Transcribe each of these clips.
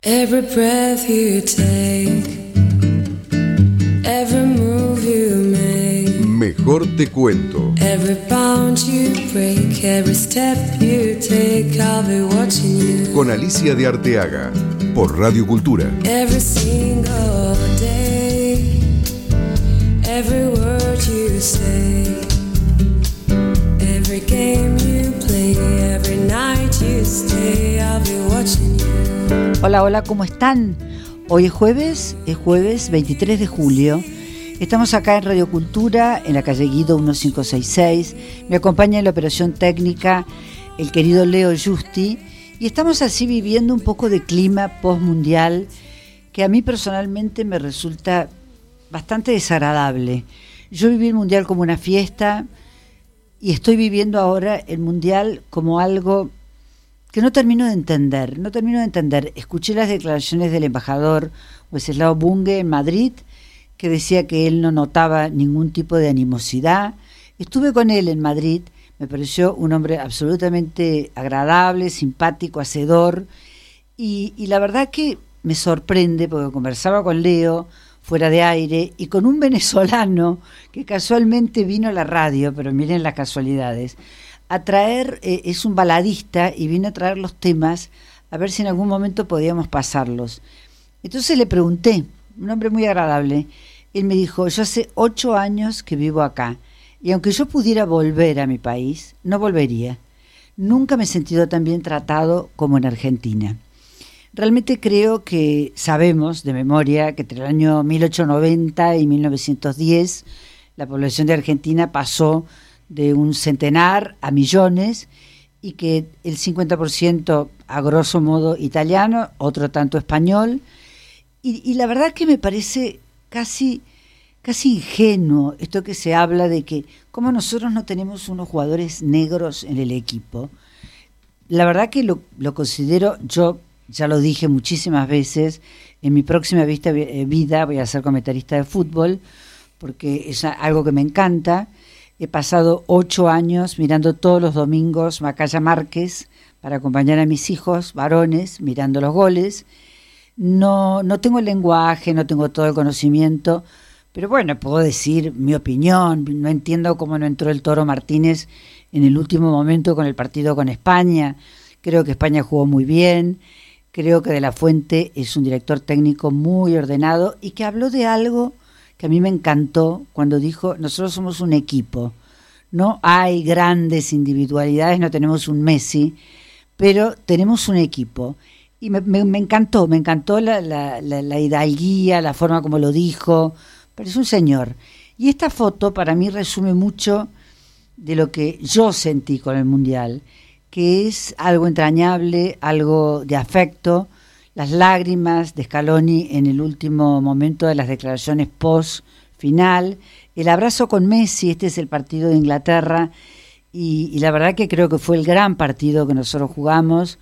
Every breath you take, every move you make, Mejor te cuento. every bound you break, every step you take, I'll be watching you. Con Alicia de Arteaga, por Radio Cultura. Every single day, every word you say, every game you play, every night you stay, I'll be watching you. Hola, hola, ¿cómo están? Hoy es jueves 23 de julio. Estamos acá en Radio Cultura, en la calle Guido 1566. Me acompaña en la operación técnica el querido Leo Justi. Y estamos así viviendo un poco de clima postmundial que a mí personalmente me resulta bastante desagradable. Yo viví el mundial como una fiesta y estoy viviendo ahora el mundial como algo que no termino de entender. Escuché las declaraciones del embajador Wenceslao Bunge en Madrid, que decía que él no notaba ningún tipo de animosidad. Estuve con él en Madrid, me pareció un hombre absolutamente agradable, simpático, hacedor, y la verdad que me sorprende, porque conversaba con Leo fuera de aire, y con un venezolano que casualmente vino a la radio, pero miren las casualidades, a traer, es un baladista y vino a traer los temas a ver si en algún momento podíamos pasarlos. Entonces le pregunté, un hombre muy agradable, él me dijo, yo hace 8 años que vivo acá y aunque yo pudiera volver a mi país, no volvería. Nunca me he sentido tan bien tratado como en Argentina. Realmente creo que sabemos de memoria que entre el año 1890 y 1910 la población de Argentina pasó de un centenar a millones y que el 50% a grosso modo italiano, otro tanto español, y la verdad que me parece casi ingenuo esto que se habla de que como nosotros no tenemos unos jugadores negros en el equipo. La verdad que lo considero, yo ya lo dije muchísimas veces, en mi próxima vida voy a ser comentarista de fútbol porque es algo que me encanta. He pasado 8 años mirando todos los domingos Macaya Márquez para acompañar a mis hijos varones mirando los goles. No tengo el lenguaje, no tengo todo el conocimiento, pero bueno, puedo decir mi opinión. No entiendo cómo no entró el Toro Martínez en el último momento con el partido con España. Creo que España jugó muy bien. Creo que De la Fuente es un director técnico muy ordenado y que habló de algo que a mí me encantó cuando dijo, nosotros somos un equipo, no hay grandes individualidades, no tenemos un Messi, pero tenemos un equipo. Y me encantó la hidalguía, la forma como lo dijo, parece un señor. Y esta foto para mí resume mucho de lo que yo sentí con el Mundial, que es algo entrañable, algo de afecto, las lágrimas de Scaloni en el último momento de las declaraciones post-final, el abrazo con Messi, este es el partido de Inglaterra, y la verdad que creo que fue el gran partido que nosotros jugamos.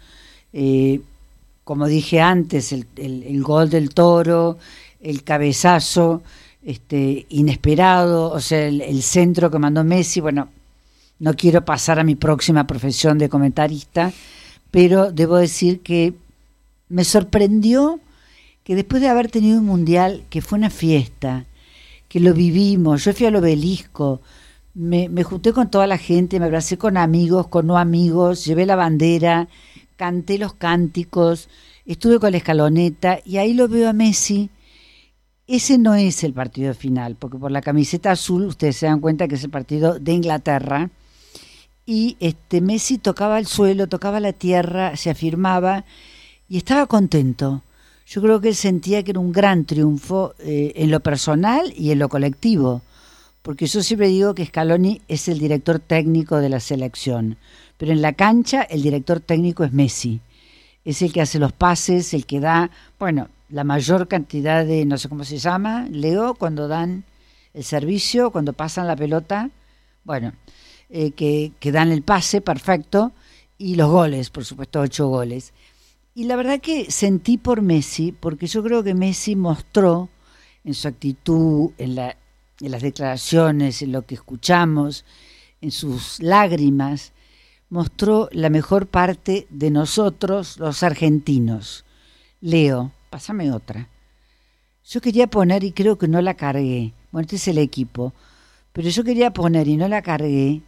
Como dije antes, el gol del Toro, el cabezazo inesperado, o sea, el centro que mandó Messi. Bueno, no quiero pasar a mi próxima profesión de comentarista, pero debo decir que me sorprendió que después de haber tenido un mundial que fue una fiesta, que lo vivimos, yo fui al Obelisco, me junté con toda la gente, me abracé con amigos, con no amigos, llevé la bandera, canté los cánticos, estuve con la escaloneta y ahí lo veo a Messi. Ese no es el partido final, porque por la camiseta azul ustedes se dan cuenta que es el partido de Inglaterra y Messi tocaba el suelo, tocaba la tierra, se afirmaba y estaba contento. Yo creo que él sentía que era un gran triunfo en lo personal y en lo colectivo, porque yo siempre digo que Scaloni es el director técnico de la selección, pero en la cancha el director técnico es Messi, es el que hace los pases, el que da, bueno, la mayor cantidad de, no sé cómo se llama, Leo, cuando dan el servicio, cuando pasan la pelota, bueno, que dan el pase perfecto, y los goles, por supuesto 8 goles. Y la verdad que sentí por Messi, porque yo creo que Messi mostró en su actitud, en las declaraciones, en lo que escuchamos, en sus lágrimas, mostró la mejor parte de nosotros, los argentinos. Leo, pásame otra. Yo quería poner y creo que no la cargué. Bueno, este es el equipo. Pero yo quería poner y no la cargué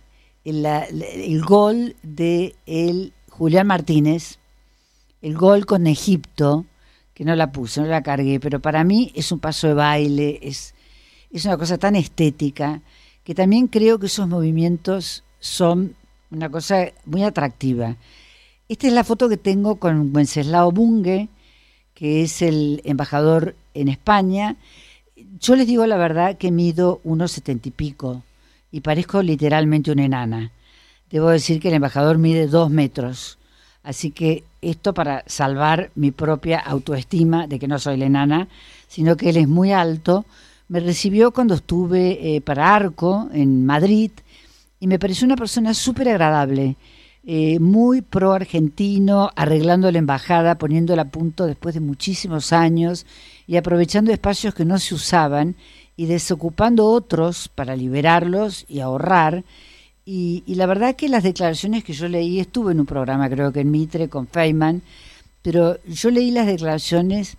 el gol de el Julián Martínez, el gol con Egipto, que no la puse, no la cargué, pero para mí es un paso de baile, es una cosa tan estética, que también creo que esos movimientos son una cosa muy atractiva. Esta es la foto que tengo con Wenceslao Bunge, que es el embajador en España. Yo les digo la verdad que mido 1,70 y pico y parezco literalmente una enana. Debo decir que el embajador mide 2 metros, así que esto para salvar mi propia autoestima de que no soy la enana, sino que él es muy alto. Me recibió cuando estuve para Arco en Madrid y me pareció una persona súper agradable, muy pro argentino, arreglando la embajada, poniéndola a punto después de muchísimos años y aprovechando espacios que no se usaban y desocupando otros para liberarlos y ahorrar. Y la verdad que las declaraciones que yo leí, estuve en un programa creo que en Mitre con Feynman, pero yo leí las declaraciones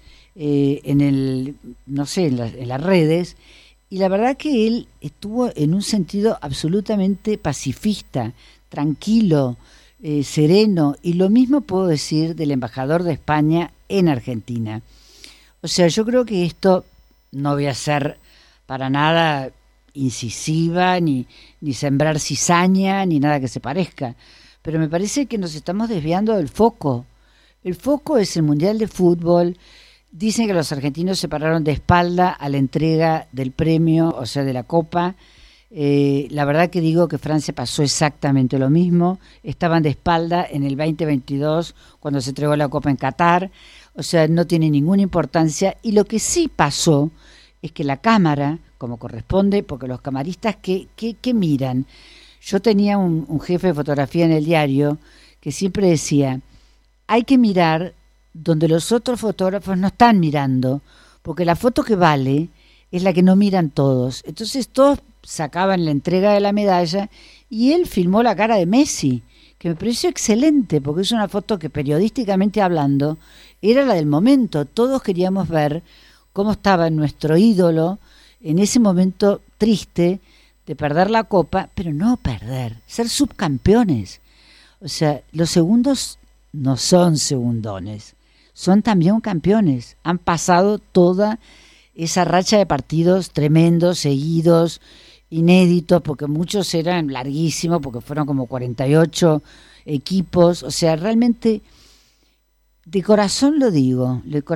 en las redes, y la verdad que él estuvo en un sentido absolutamente pacifista, tranquilo, sereno, y lo mismo puedo decir del embajador de España en Argentina. O sea, yo creo que esto no voy a ser para nada incisiva, ni sembrar cizaña, ni nada que se parezca, pero me parece que nos estamos desviando del foco. El foco es el Mundial de Fútbol. Dicen que los argentinos se pararon de espalda a la entrega del premio, o sea, de la Copa. La verdad que digo que Francia pasó exactamente lo mismo. Estaban de espalda en el 2022 cuando se entregó la Copa en Qatar. O sea, no tiene ninguna importancia. Y lo que sí pasó es que la cámara, como corresponde, porque los camaristas, ¿qué miran? Yo tenía un jefe de fotografía en el diario que siempre decía, hay que mirar donde los otros fotógrafos no están mirando, porque la foto que vale es la que no miran todos. Entonces todos sacaban la entrega de la medalla y él filmó la cara de Messi, que me pareció excelente, porque es una foto que periodísticamente hablando era la del momento. Todos queríamos ver cómo estaba nuestro ídolo en ese momento triste de perder la Copa, pero no perder, ser subcampeones. O sea, los segundos no son segundones, son también campeones. Han pasado toda esa racha de partidos tremendos, seguidos, inéditos, porque muchos eran larguísimos, porque fueron como 48 equipos. O sea, realmente, de corazón lo digo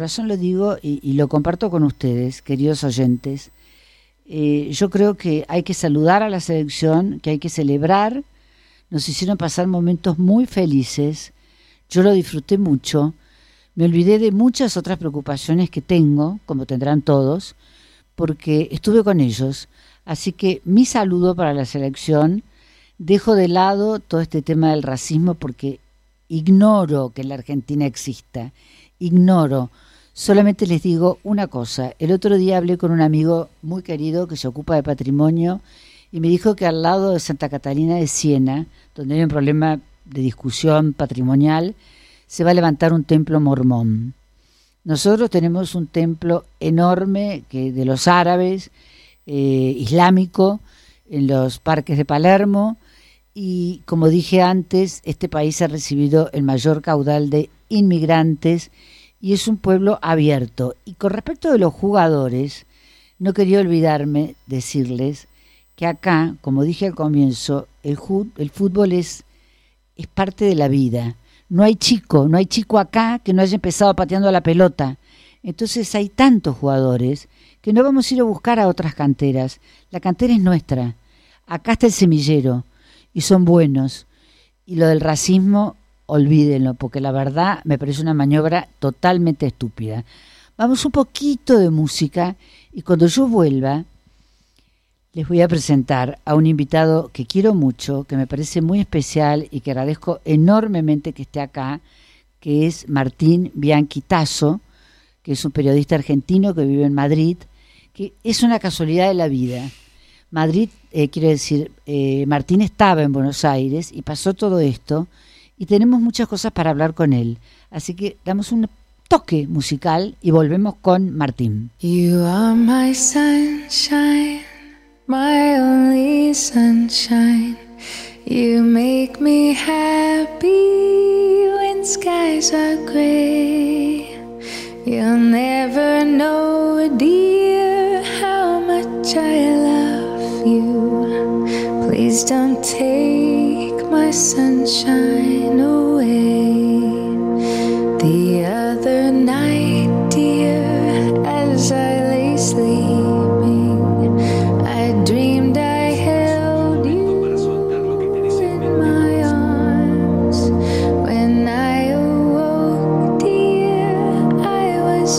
y lo comparto con ustedes, queridos oyentes. Yo creo que hay que saludar a la selección, que hay que celebrar. Nos hicieron pasar momentos muy felices. Yo lo disfruté mucho. Me olvidé de muchas otras preocupaciones que tengo, como tendrán todos, porque estuve con ellos. Así que mi saludo para la selección. Dejo de lado todo este tema del racismo porque ignoro que en la Argentina exista. Ignoro. Solamente les digo una cosa. El otro día hablé con un amigo muy querido que se ocupa de patrimonio y me dijo que al lado de Santa Catalina de Siena, donde hay un problema de discusión patrimonial, se va a levantar un templo mormón. Nosotros tenemos un templo enorme que de los árabes, islámico, en los parques de Palermo, y como dije antes, este país ha recibido el mayor caudal de inmigrantes y es un pueblo abierto. Y con respecto de los jugadores, no quería olvidarme decirles que acá, como dije al comienzo, el fútbol es parte de la vida. No hay chico acá que no haya empezado pateando la pelota. Entonces hay tantos jugadores que no vamos a ir a buscar a otras canteras. La cantera es nuestra. Acá está el semillero y son buenos. Y lo del racismo, olvídenlo, porque la verdad me parece una maniobra totalmente estúpida. Vamos un poquito de música y cuando yo vuelva les voy a presentar a un invitado que quiero mucho, que me parece muy especial y que agradezco enormemente que esté acá, que es Martín Bianchi Tasso, que es un periodista argentino que vive en Madrid, que es una casualidad de la vida. Madrid, quiero decir, Martín estaba en Buenos Aires y pasó todo esto y tenemos muchas cosas para hablar con él. Así que damos un toque musical y volvemos con Martín. You are my sunshine, my only sunshine. You make me happy when skies are gray. You'll never know, dear, how much I love you. Please don't take my sunshine away. The other night, dear, as I lay sleeping, I dreamed I held you in my arms. When I awoke, dear, I was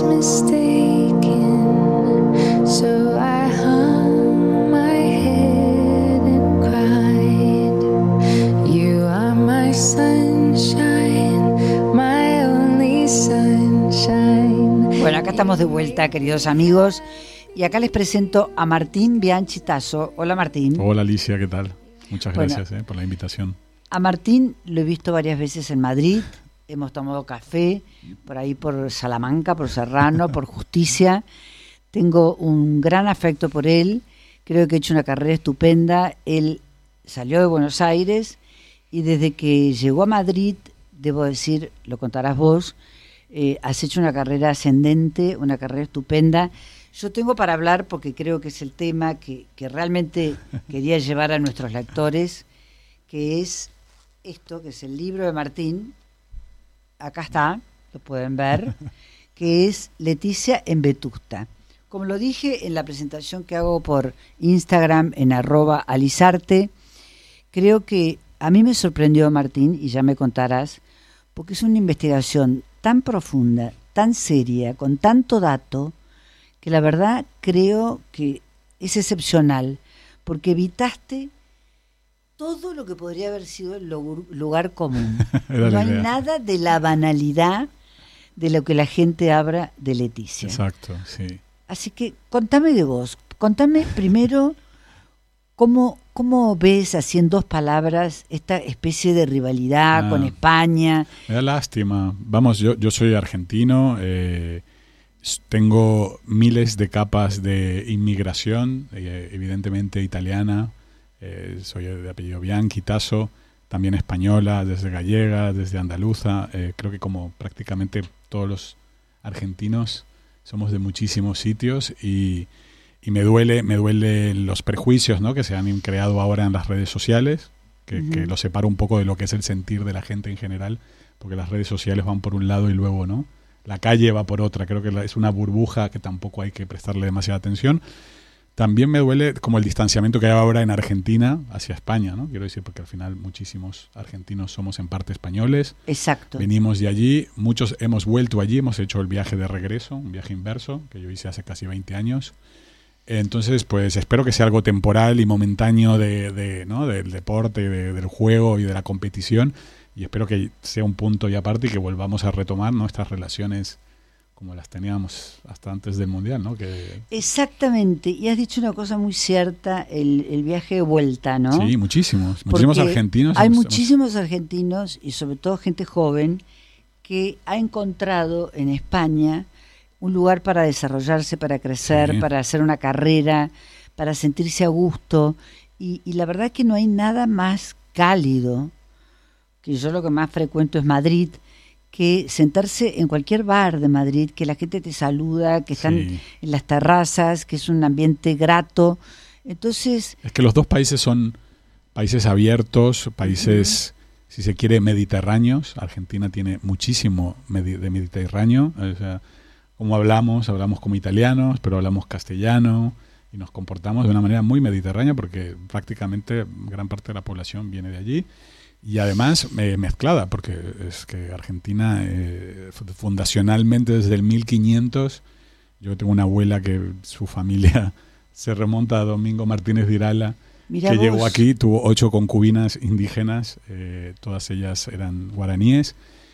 mistaken. So I hung my head and cried. You are my sunshine, my only sunshine. Bueno, acá estamos de vuelta, queridos amigos, y acá les presento a Martín Bianchi Tasso. Hola, Martín. Hola, Alicia, ¿qué tal? Muchas Bueno, gracias por la invitación. A Martín lo he visto varias veces en Madrid, hemos tomado café por ahí por Salamanca, por Serrano, por Justicia. Tengo un gran afecto por él, creo que ha hecho una carrera estupenda. Él salió de Buenos Aires y desde que llegó a Madrid, debo decir, lo contarás vos, has hecho una carrera ascendente, una carrera estupenda. Yo tengo para hablar, porque creo que es el tema que realmente quería llevar a nuestros lectores, que es esto, que es el libro de Martín, acá está, lo pueden ver, que es Leticia en Vetusta. Como lo dije en la presentación que hago por Instagram en @alisarte, creo que a mí me sorprendió, Martín, y ya me contarás, porque es una investigación tan profunda, tan seria, con tanto dato, que la verdad creo que es excepcional, porque evitaste todo lo que podría haber sido el lugar común. No hay nada de la banalidad de lo que la gente habla de Leticia. Exacto, sí. Así que contame de vos, contame primero cómo ves, así en 2 palabras, esta especie de rivalidad con España. Me da lástima. Vamos, yo soy argentino, tengo miles de capas de inmigración, evidentemente italiana, soy de apellido Bianchi, Tasso, también española, desde gallega, desde andaluza. Creo que como prácticamente todos los argentinos somos de muchísimos sitios y me duelen los prejuicios, ¿no?, que se han creado ahora en las redes sociales, que lo separo un poco de lo que es el sentir de la gente en general, porque las redes sociales van por un lado y luego, ¿no?, la calle va por otra. Creo que es una burbuja que tampoco hay que prestarle demasiada atención. También me duele como el distanciamiento que hay ahora en Argentina hacia España, ¿no? Quiero decir, porque al final muchísimos argentinos somos en parte españoles. Exacto. Venimos de allí, muchos hemos vuelto allí, hemos hecho el viaje de regreso, un viaje inverso, que yo hice hace casi 20 años. Entonces, pues espero que sea algo temporal y momentáneo ¿no?, del deporte, del juego y de la competición, y espero que sea un punto y aparte y que volvamos a retomar nuestras relaciones como las teníamos hasta antes del Mundial, ¿no? Exactamente, y has dicho una cosa muy cierta, el viaje de vuelta, ¿no? Sí, muchísimos Porque argentinos. Hay muchísimos argentinos, y sobre todo gente joven, que ha encontrado en España un lugar para desarrollarse, para crecer, sí, para hacer una carrera, para sentirse a gusto, y la verdad que no hay nada más cálido, que yo lo que más frecuento es Madrid, que sentarse en cualquier bar de Madrid, que la gente te saluda, que están en las terrazas, que es un ambiente grato. Entonces, es que los dos países son países abiertos, países, si se quiere, mediterráneos. Argentina tiene muchísimo de mediterráneo. O sea, como hablamos como italianos, pero hablamos castellano y nos comportamos de una manera muy mediterránea porque prácticamente gran parte de la población viene de allí. Y además mezclada, porque es que Argentina fundacionalmente desde el 1500, yo tengo una abuela que su familia se remonta a Domingo Martínez de Irala, que llegó aquí, tuvo 8 concubinas indígenas, todas ellas eran guaraníes,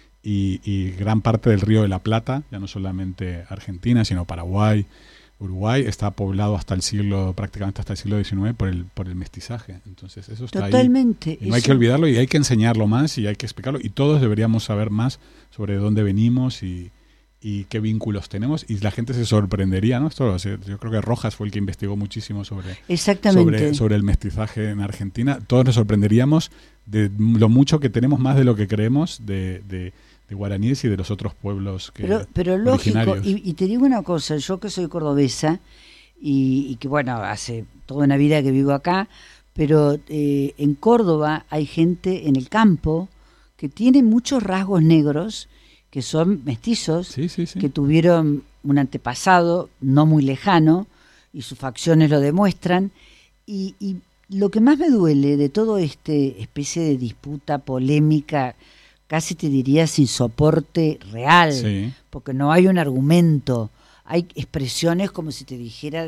y gran parte del Río de la Plata, ya no solamente Argentina, sino Paraguay, Uruguay, está poblado prácticamente hasta el siglo XIX por el mestizaje. Entonces eso está totalmente ahí. Y no hay que olvidarlo y hay que enseñarlo más y hay que explicarlo. Y todos deberíamos saber más sobre dónde venimos y y qué vínculos tenemos, y la gente se sorprendería, ¿no? Yo creo que Rojas fue el que investigó muchísimo sobre el mestizaje en Argentina. Todos nos sorprenderíamos de lo mucho que tenemos, más de lo que creemos, de guaraníes y de los otros pueblos pero lógico, originarios. Y te digo una cosa, yo que soy cordobesa y que bueno, hace toda una vida que vivo acá, pero en Córdoba hay gente en el campo que tiene muchos rasgos negros, que son mestizos, sí. que tuvieron un antepasado no muy lejano y sus facciones lo demuestran. Y lo que más me duele de todo especie de disputa, polémica, casi te diría sin soporte real, sí, porque no hay un argumento, hay expresiones como si te dijera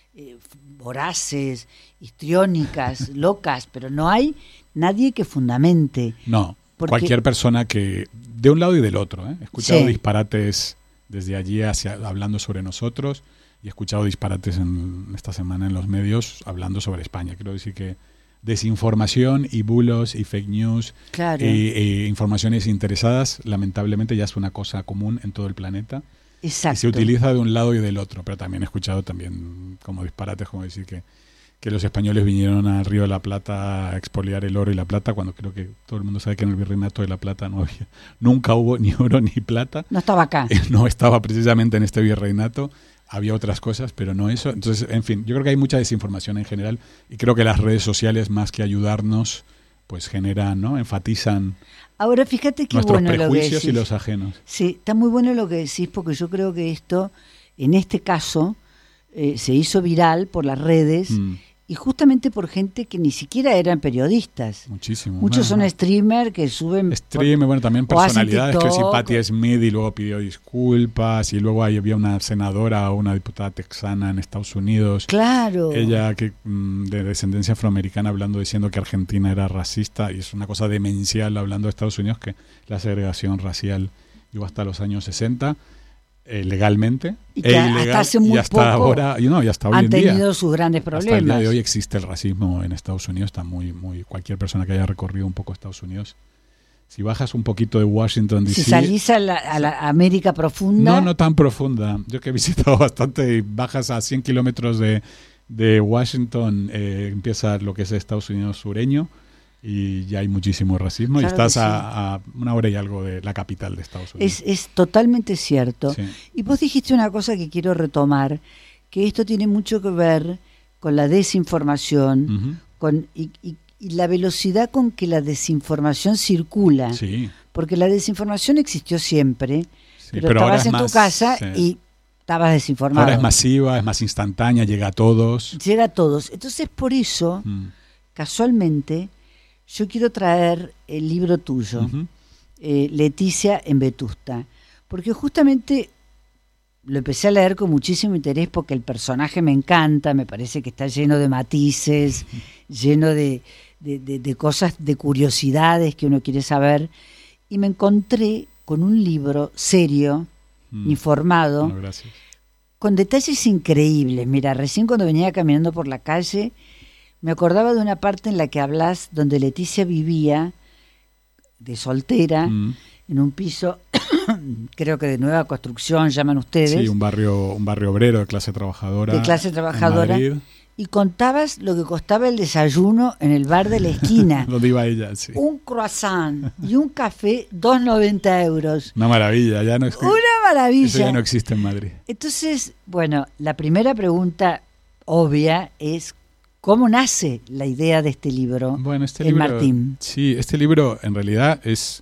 voraces, histriónicas, locas, pero no hay nadie que fundamente. No, porque cualquier persona que, de un lado y del otro, he escuchado sí, disparates desde allí hablando sobre nosotros, y he escuchado disparates esta semana en los medios hablando sobre España. Quiero decir que desinformación y bulos y fake news, claro, informaciones interesadas, lamentablemente ya es una cosa común en todo el planeta. exacto. Y se utiliza de un lado y del otro, pero también he escuchado también como disparates, como decir que los españoles vinieron al Río de la Plata a expoliar el oro y la plata, cuando creo que todo el mundo sabe que en el Virreinato de la Plata nunca hubo ni oro ni plata. No estaba acá. No estaba precisamente en este virreinato, había otras cosas, pero no eso. Entonces, en fin, yo creo que hay mucha desinformación en general, y creo que las redes sociales, más que ayudarnos, pues generan, ¿no? Enfatizan Ahora fíjate qué nuestros bueno lo que prejuicios decís. y los ajenos. Sí, está muy bueno lo que decís, porque yo creo que esto, en este caso, se hizo viral por las redes, y justamente por gente que ni siquiera eran periodistas. Muchísimo. Muchos son streamers que suben... Bueno, también o hacen personalidades, que si TikTok. Patti Smith, y luego pidió disculpas, y luego había una senadora o una diputada texana en Estados Unidos. Claro. Ella que de descendencia afroamericana, diciendo que Argentina era racista, y es una cosa demencial hablando de Estados Unidos, que la segregación racial llegó hasta los años 60. Legalmente y que hasta hace muy hasta poco ahora, y hasta hoy han en día tenido sus grandes problemas. Hasta el día de hoy existe el racismo en Estados Unidos, está muy cualquier persona que haya recorrido un poco Estados Unidos, si bajas un poquito de Washington D.C., si salís a la América profunda, no tan profunda, yo que he visitado bastante, y bajas a 100 kilómetros de Washington, empieza lo que es Estados Unidos sureño, y ya hay muchísimo racismo, claro, y estás sí, a una hora y algo de la capital de Estados Unidos. Es totalmente cierto. Sí. Y vos dijiste una cosa que quiero retomar, que esto tiene mucho que ver con la desinformación, y la velocidad con que la desinformación circula. Sí. Porque la desinformación existió siempre, Sí, pero ahora estabas es en tu más, casa sí, y estabas desinformado. Ahora es masiva, es más instantánea, llega a todos. Llega a todos. Entonces, por eso, casualmente, yo quiero traer el libro tuyo, Leticia en Vetusta, porque justamente lo empecé a leer con muchísimo interés porque el personaje me encanta, me parece que está lleno de matices, lleno de cosas, de curiosidades que uno quiere saber, y me encontré con un libro serio, informado, No, gracias. con detalles increíbles. Mira, recién cuando venía caminando por la calle, me acordaba de una parte en la que hablas donde Leticia vivía de soltera en un piso, creo que de nueva construcción, llaman ustedes. Sí, un barrio obrero de clase trabajadora. De clase trabajadora. En Madrid. Y contabas lo que costaba el desayuno en el bar de la esquina. Donde iba ella, sí. Un croissant y un café, 2,90 euros. Una maravilla, ya no Una maravilla. Eso ya no existe en Madrid. Entonces, bueno, la primera pregunta obvia es: ¿cómo nace la idea de este libro? Bueno, este en libro, Martín. Sí, este libro en realidad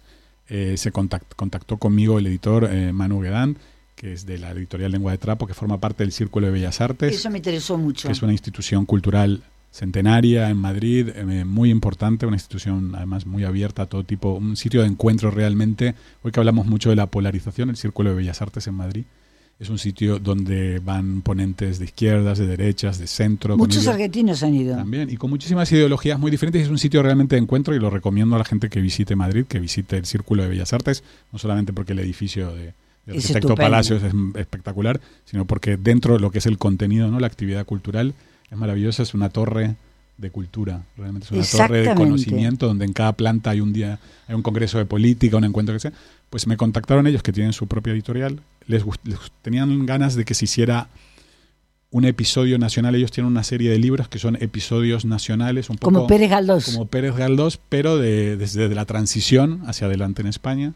se contactó conmigo el editor Manu Guedán, que es de la editorial Lengua de Trapo, que forma parte del Círculo de Bellas Artes. Eso me interesó mucho. Que es una institución cultural centenaria en Madrid, muy importante, una institución además muy abierta a todo tipo, un sitio de encuentro realmente. Hoy que hablamos mucho de la polarización, el Círculo de Bellas Artes en Madrid es un sitio donde van ponentes de izquierdas, de derechas, de centro. Muchos argentinos han ido. También, y con muchísimas ideologías muy diferentes. Es un sitio realmente de encuentro, y lo recomiendo a la gente que visite Madrid, que visite el Círculo de Bellas Artes, no solamente porque el edificio de Arquitecto Palacios es espectacular, sino porque dentro de lo que es el contenido, ¿no? La actividad cultural es maravillosa. Es una torre de cultura. Realmente es una torre de conocimiento donde en cada planta hay un congreso de política, un encuentro que sea. Pues me contactaron ellos, que tienen su propia editorial. Les tenían ganas de que se hiciera un episodio nacional. Ellos tienen una serie de libros que son episodios nacionales, un poco como Pérez Galdós. Como Pérez Galdós, pero desde la transición hacia adelante en España.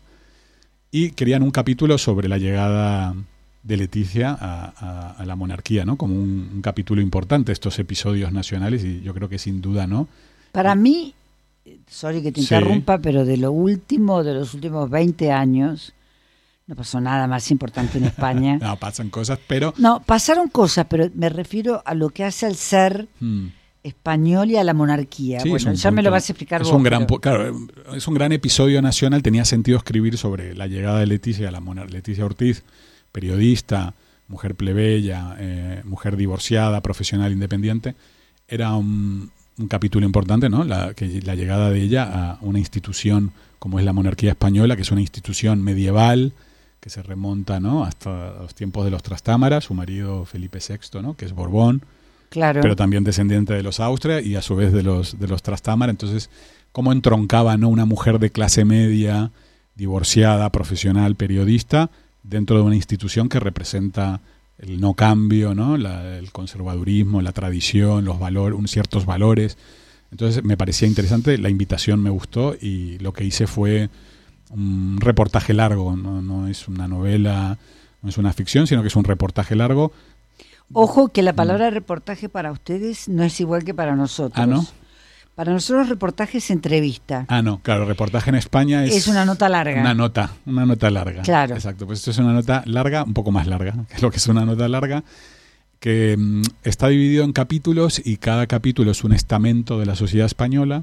Y querían un capítulo sobre la llegada de Leticia a la monarquía, ¿no? Como un capítulo importante, estos episodios nacionales, y yo creo que sin duda, ¿no? Para mí, sorry que te interrumpa, pero de los últimos 20 años, no pasó nada más importante en España. No, pasan cosas, pero... No, pasaron cosas, pero me refiero a lo que hace al ser español y a la monarquía. Sí, bueno, ya me lo vas a explicar vos. Claro, es un gran episodio nacional. Tenía sentido escribir sobre la llegada de Leticia, Leticia Ortiz, periodista, mujer plebeya, mujer divorciada, profesional independiente. Era un capítulo importante, ¿no? La llegada de ella a una institución como es la monarquía española, que es una institución medieval que se remonta, ¿no?, hasta los tiempos de los Trastámara, su marido Felipe VI, ¿no?, que es Borbón, claro, pero también descendiente de los Austria y a su vez de los Trastámara. Entonces, cómo entroncaba, ¿no?, una mujer de clase media, divorciada, profesional, periodista, dentro de una institución que representa el no cambio, ¿no?, el conservadurismo, la tradición, los valores, ciertos valores. Entonces me parecía interesante, la invitación me gustó y lo que hice fue un reportaje largo, no es una novela, no es una ficción, sino que es un reportaje largo. Ojo que la palabra reportaje para ustedes no es igual que para nosotros. ¿Ah, no? Para nosotros reportaje es entrevista. Ah, no, claro, reportaje en España es una nota larga. Una nota larga. Claro. Exacto, pues esto es una nota larga, un poco más larga que lo que es una nota larga, que está dividido en capítulos y cada capítulo es un estamento de la sociedad española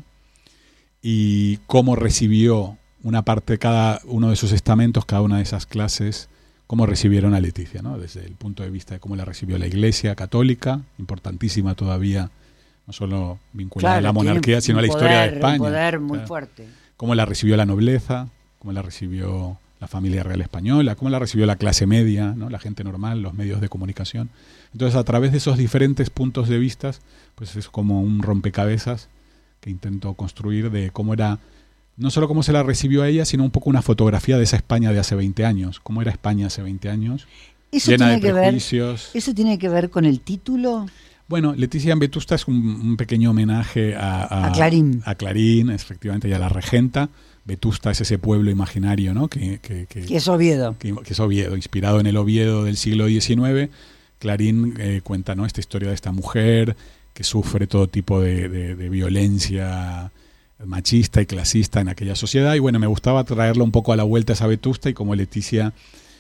y cómo recibió una parte, cada uno de esos estamentos, cada una de esas clases, cómo recibieron a Leticia, ¿no? Desde el punto de vista de cómo la recibió la Iglesia católica, importantísima todavía, no solo vinculada a la monarquía, sino a la historia de España. Un poder muy fuerte. Cómo la recibió la nobleza, cómo la recibió la familia real española, cómo la recibió la clase media, ¿no?, la gente normal, los medios de comunicación. Entonces, a través de esos diferentes puntos de vista, pues es como un rompecabezas que intento construir de cómo era, no solo cómo se la recibió a ella, sino un poco una fotografía de esa España de hace 20 años. Cómo era España hace 20 años, llena de prejuicios. ¿Eso tiene que ver con el título? Bueno, Leticia en Vetusta es un pequeño homenaje a Clarín. A Clarín, efectivamente, y a la regenta. Vetusta es ese pueblo imaginario, ¿no?, que es Oviedo. Que es Oviedo, inspirado en el Oviedo del siglo XIX. Clarín cuenta, ¿no?, esta historia de esta mujer que sufre todo tipo de violencia machista y clasista en aquella sociedad. Y bueno, me gustaba traerlo un poco a la vuelta a esa Vetusta, y como Leticia,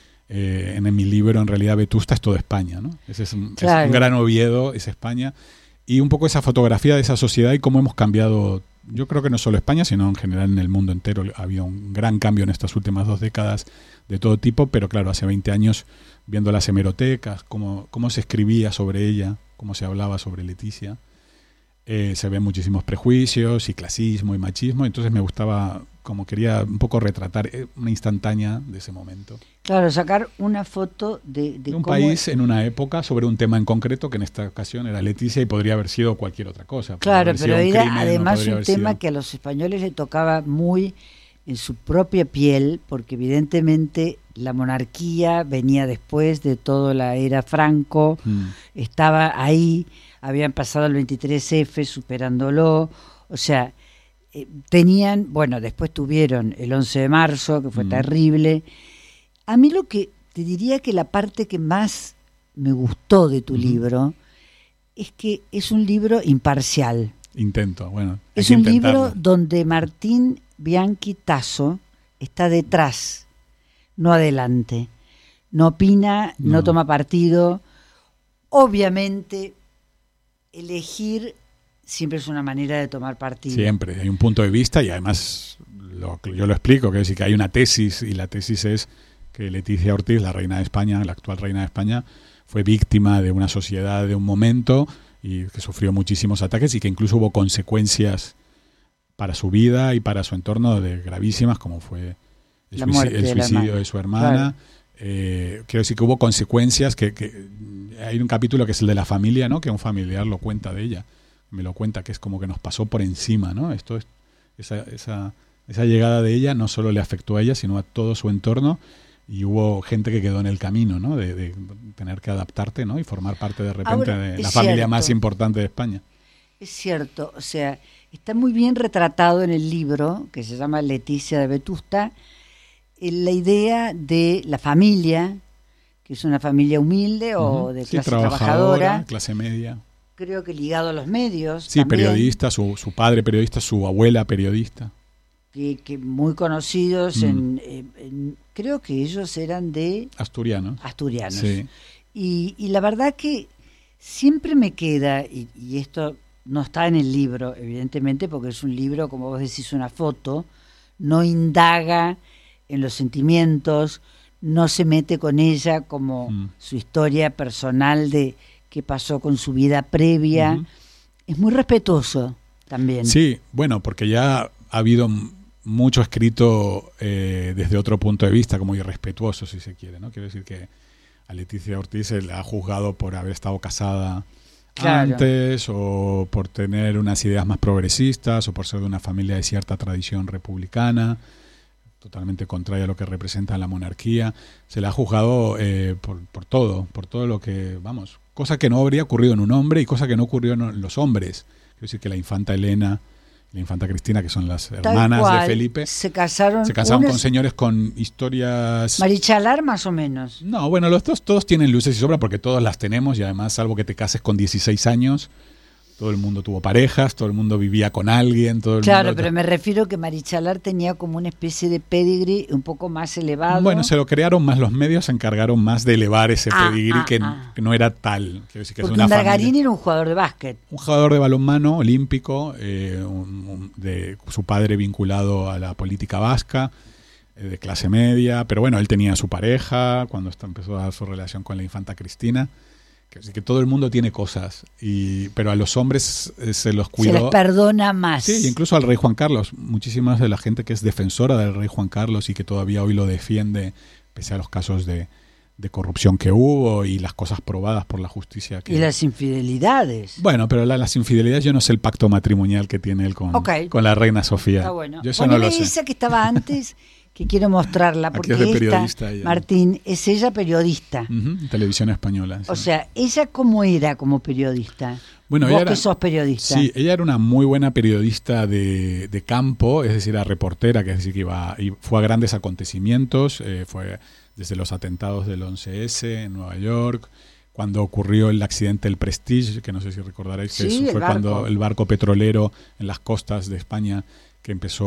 en mi libro, en realidad Vetusta es toda España, ¿no? Es un gran Oviedo, es España. Y un poco esa fotografía de esa sociedad y cómo hemos cambiado. Yo creo que no solo España, sino en general en el mundo entero. Ha habido un gran cambio en estas últimas 2 décadas de todo tipo, pero claro, hace 20 años, viendo las hemerotecas, cómo se escribía sobre ella, cómo se hablaba sobre Leticia, se ven muchísimos prejuicios y clasismo y machismo. Entonces me gustaba, como quería un poco retratar una instantánea de ese momento. Claro, sacar una foto de un país en una época sobre un tema en concreto, que en esta ocasión era Leticia y podría haber sido cualquier otra cosa. Claro, pero era además un tema que a los españoles le tocaba muy en su propia piel, porque evidentemente la monarquía venía después de toda la era Franco, estaba ahí, habían pasado el 23F superándolo, o sea, tenían, bueno, después tuvieron el 11 de marzo, que fue terrible. A mí lo que te diría que la parte que más me gustó de tu libro es que es un libro imparcial. Intento, bueno. Es un libro donde Martín Bianchi Tasso está detrás, no adelante. No opina, no toma partido. Obviamente, elegir siempre es una manera de tomar partido. Siempre, hay un punto de vista y además yo lo explico, que es decir, que hay una tesis, y la tesis es que Leticia Ortiz, la reina de España, la actual reina de España, fue víctima de una sociedad de un momento y que sufrió muchísimos ataques y que incluso hubo consecuencias para su vida y para su entorno gravísimas, como fue el suicidio de su hermana. Claro. Quiero decir que hubo consecuencias que hay un capítulo que es el de la familia, ¿no?, que un familiar lo cuenta de ella. me lo cuenta, que es como que nos pasó por encima, ¿no? Esa llegada de ella no solo le afectó a ella, sino a todo su entorno, y hubo gente que quedó en el camino, ¿no? De tener que adaptarte, ¿no? Y formar parte de repente Ahora, de la es familia cierto. más importante de España. Es cierto, o sea, está muy bien retratado en el libro, que se llama Leticia de Vetusta, la idea de la familia, que es una familia humilde o de clase trabajadora, clase media. creo que ligado a los medios. Sí, también, periodista, su padre periodista, su abuela periodista. que muy conocidos creo que ellos eran de Asturianos. Sí. Y la verdad que siempre me queda, y esto no está en el libro, evidentemente, porque es un libro, como vos decís, una foto, no indaga en los sentimientos, no se mete con ella como su historia personal de qué pasó con su vida previa. Es muy respetuoso también. Sí, bueno, porque ya ha habido mucho escrito desde otro punto de vista, como irrespetuoso, si se quiere, ¿no? Quiero decir que a Leticia Ortiz se le ha juzgado por haber estado casada antes, o por tener unas ideas más progresistas, o por ser de una familia de cierta tradición republicana, totalmente contraria a lo que representa la monarquía. Se le ha juzgado por todo lo que, vamos, cosa que no habría ocurrido en un hombre y cosa que no ocurrió en los hombres. Quiero decir que la infanta Elena, la infanta Cristina, que son las hermanas de Felipe, se casaron con señores con historias... Marichalar más o menos. No, bueno, los dos todos tienen luces y sombras, porque todos las tenemos, y además, salvo que te cases con 16 años, todo el mundo tuvo parejas, todo el mundo vivía con alguien, todo el Claro, mundo... pero me refiero que Marichalar tenía como una especie de pedigree un poco más elevado. Bueno, se lo crearon más los medios, se encargaron más de elevar ese pedigree que no era tal. Quiero decir que porque es una Margarini familia, era un jugador de básquet. un jugador de balonmano olímpico, de su padre vinculado a la política vasca, de clase media, pero bueno, él tenía su pareja cuando empezó a dar su relación con la infanta Cristina. Que todo el mundo tiene cosas, pero a los hombres se los cuidó. Se les perdona más. Sí, incluso al rey Juan Carlos. Muchísima de la gente que es defensora del rey Juan Carlos y que todavía hoy lo defiende, pese a los casos de corrupción que hubo y las cosas probadas por la justicia. Y las infidelidades. Bueno, pero las infidelidades, yo no sé el pacto matrimonial que tiene él con la reina Sofía. Está bueno. Yo eso no lo sé. Esa que estaba antes, que quiero mostrarla, porque esta, Martín, es ella periodista. Televisión española. Sí. O sea, ¿ella cómo era como periodista? Bueno, vos que sos periodista. Sí, ella era una muy buena periodista de campo, es decir, era reportera, que es decir, que fue a grandes acontecimientos, fue desde los atentados del 11S en Nueva York, cuando ocurrió el accidente del Prestige, que no sé si recordaréis, que eso fue cuando el barco petrolero en las costas de España, que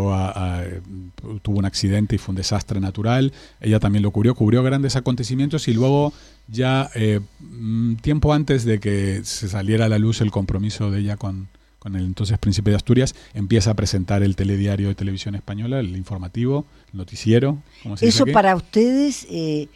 tuvo un accidente y fue un desastre natural. Ella también lo cubrió grandes acontecimientos, y luego ya tiempo antes de que se saliera a la luz el compromiso de ella con el entonces príncipe de Asturias, empieza a presentar el telediario de Televisión Española, el informativo, el noticiero. ¿Cómo se dice aquí? Para ustedes...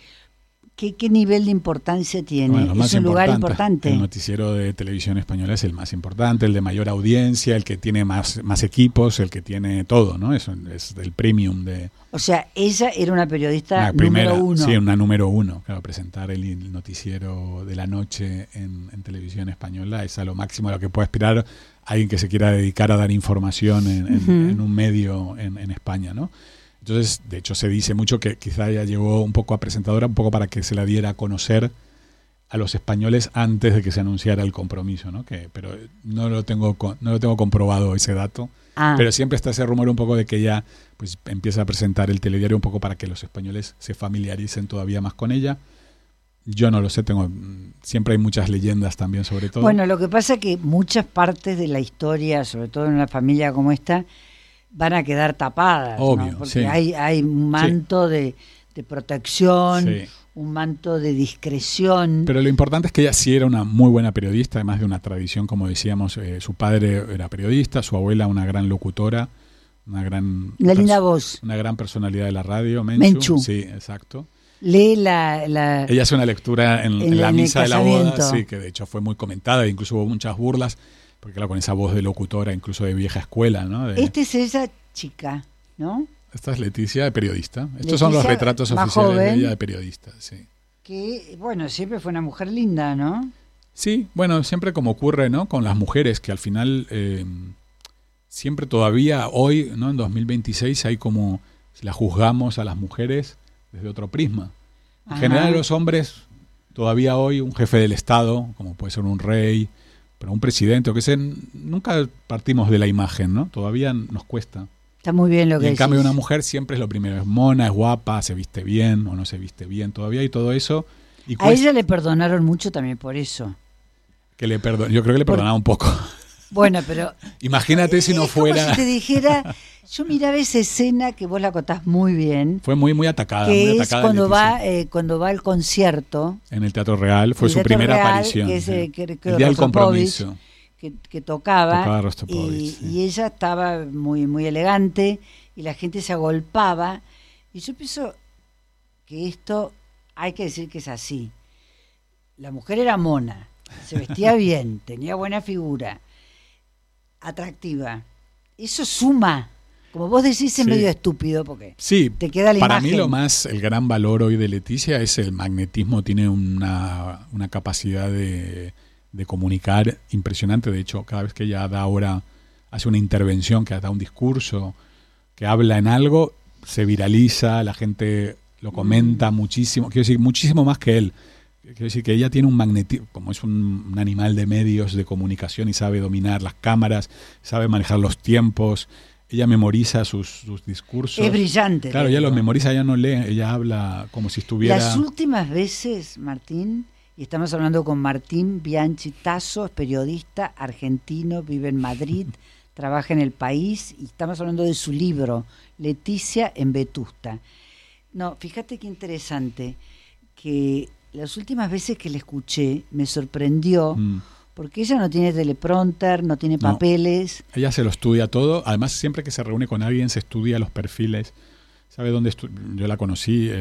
¿Qué nivel de importancia tiene? Bueno, es un lugar importante. El noticiero de Televisión Española es el más importante, el de mayor audiencia, el que tiene más equipos, el que tiene todo, ¿no? Eso es el premium de... O sea, ella era una periodista número uno. Sí, una número uno. Claro, presentar el noticiero de la noche en Televisión Española es a lo máximo a lo que puede aspirar alguien que se quiera dedicar a dar información en un medio en España, ¿no? Entonces, de hecho, se dice mucho que quizá ella llegó un poco a presentadora, un poco para que se la diera a conocer a los españoles antes de que se anunciara el compromiso, ¿no? Pero no lo tengo comprobado ese dato. Pero siempre está ese rumor un poco de que ella pues empieza a presentar el telediario un poco para que los españoles se familiaricen todavía más con ella. Yo no lo sé, siempre hay muchas leyendas también sobre todo. Bueno, lo que pasa es que muchas partes de la historia, sobre todo en una familia como esta, van a quedar tapadas, obvio, ¿no? Porque hay un manto de protección, un manto de discreción. Pero lo importante es que ella sí era una muy buena periodista, además de una tradición, como decíamos, su padre era periodista, su abuela una gran locutora, una gran personalidad de la radio, Menchu. Sí, exacto. Lee ella hace una lectura en la misa de la boda, sí, que de hecho fue muy comentada, incluso hubo muchas burlas, porque claro, con esa voz de locutora, incluso de vieja escuela, ¿no? Esta es esa chica, ¿no? Esta es Leticia, de periodista. Estos son los retratos oficiales de ella de periodista, sí. Que, bueno, siempre fue una mujer linda, ¿no? Sí, bueno, siempre como ocurre, ¿no? Con las mujeres, que al final siempre todavía hoy, ¿no? En 2026 hay como, si las juzgamos a las mujeres desde otro prisma. En general los hombres, todavía hoy un jefe del Estado, como puede ser un rey, pero un presidente o qué sé, nunca partimos de la imagen, ¿no? Todavía nos cuesta. Está muy bien lo que Y en decís. cambio una mujer siempre es lo primero, es mona, es guapa, se viste bien o no se viste bien, todavía hay todo eso. Y A ella le perdonaron mucho también por eso. yo creo que le perdonaba un poco. Bueno, pero... Imagínate si no es como fuera... si te dijera, yo miraba esa escena que vos la contás muy bien, Fue muy atacada. que muy es atacada cuando va al concierto. en el Teatro Real, fue el su Teatro primera Real, aparición. que es, sí. creo El día del Rostropovich, compromiso. que tocaba Rostropovich, sí. y ella estaba muy, muy elegante y la gente se agolpaba. Y yo pienso que esto hay que decir que es así. La mujer era mona, se vestía bien, tenía buena figura, atractiva. Eso suma. Como vos decís, es Sí. medio estúpido porque Sí, te queda la para imagen. mí el gran valor hoy de Leticia es el magnetismo, tiene una capacidad de comunicar impresionante. De hecho, cada vez que ella hace una intervención, que da un discurso, que habla en algo, se viraliza, la gente lo comenta muchísimo, quiero decir, muchísimo más que él. Quiero decir que ella tiene un magnetismo, como es un animal de medios de comunicación y sabe dominar las cámaras, sabe manejar los tiempos. Ella memoriza sus discursos. Es brillante. Claro, ella los memoriza, ella no lee, ella habla como si estuviera... Las últimas veces, Martín, y estamos hablando con Martín Bianchi Tasso, es periodista argentino, vive en Madrid, trabaja en El País, y estamos hablando de su libro, Leticia en Vetusta. No, fíjate qué interesante, que las últimas veces que la escuché me sorprendió, porque ella no tiene teleprompter, no tiene papeles. No, ella se lo estudia todo. Además, siempre que se reúne con alguien, se estudia los perfiles. Sabe dónde yo la conocí.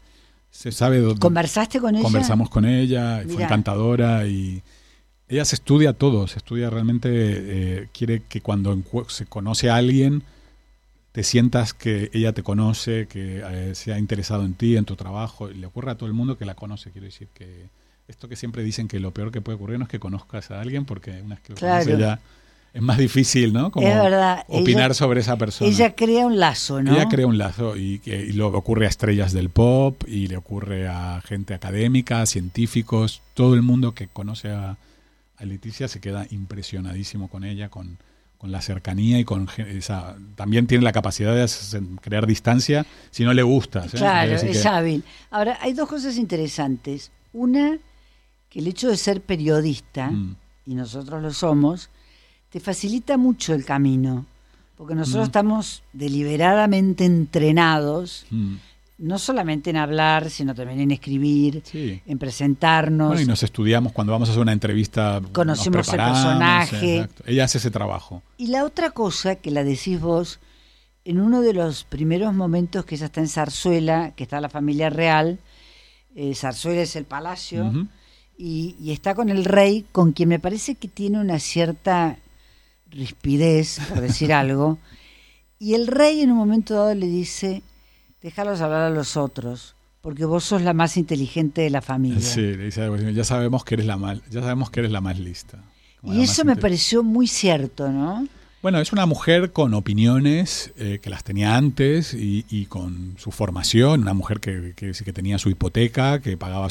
Se sabe dónde. ¿Conversaste con ella? Conversamos con ella. Mirá. Fue encantadora. Y ella se estudia todo. Se estudia realmente. Quiere que cuando se conoce a alguien, te sientas que ella te conoce, que se ha interesado en ti, en tu trabajo. Y le ocurre a todo el mundo que la conoce. Quiero decir que esto que siempre dicen que lo peor que puede ocurrir no es que conozcas a alguien, porque una vez que lo conoces ya es más difícil, ¿no? Como es verdad. opinar sobre esa persona. Ella crea un lazo, ¿no? Ella crea un lazo y lo ocurre a estrellas del pop y le ocurre a gente académica, a científicos. Todo el mundo que conoce a Leticia se queda impresionadísimo con ella, con la cercanía y con esa... También tiene la capacidad de crear distancia si no le gustas. Claro, es hábil. Ahora, hay dos cosas interesantes. Una, que el hecho de ser periodista, y nosotros lo somos, te facilita mucho el camino, porque nosotros estamos deliberadamente entrenados, no solamente en hablar, sino también en escribir, en presentarnos. Bueno, y nos estudiamos cuando vamos a hacer una entrevista. Conocemos el personaje. Exacto. Ella hace ese trabajo. Y la otra cosa que la decís vos, en uno de los primeros momentos que ella está en Zarzuela, que está la familia real, Zarzuela es el palacio, y está con el rey, con quien me parece que tiene una cierta rispidez, por decir algo, y el rey en un momento dado le dice: déjalos hablar a los otros, porque vos sos la más inteligente de la familia. Sí, le dice algo así, ya sabemos que eres la más lista. Y eso me pareció muy cierto, ¿no? Bueno, es una mujer con opiniones que las tenía antes y con su formación, una mujer que tenía su hipoteca, que pagaba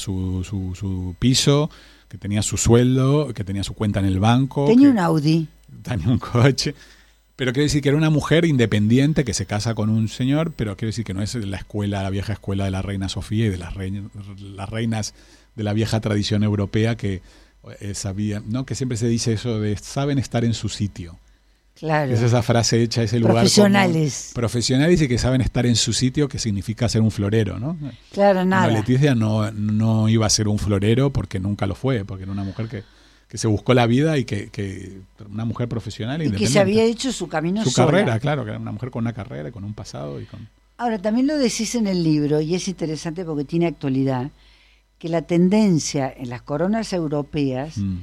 su piso, que tenía su sueldo, que tenía su cuenta en el banco. Tenía un Audi. Tenía un coche. Pero quiere decir que era una mujer independiente que se casa con un señor, pero quiere decir que no es la vieja escuela de la reina Sofía y de las reinas de la vieja tradición europea que sabían, ¿no? Que siempre se dice eso de saben estar en su sitio. Claro. Es esa frase hecha, ese lugar profesionales. Profesionales y que saben estar en su sitio, que significa ser un florero, ¿no? Claro, nada. Bueno, Leticia no iba a ser un florero porque nunca lo fue, porque era una mujer que se buscó la vida y que una mujer profesional e independiente. Y que se había hecho su camino su sola. carrera, claro, que era una mujer con una carrera, con un pasado y con... Ahora, también lo decís en el libro, y es interesante porque tiene actualidad, que la tendencia en las coronas europeas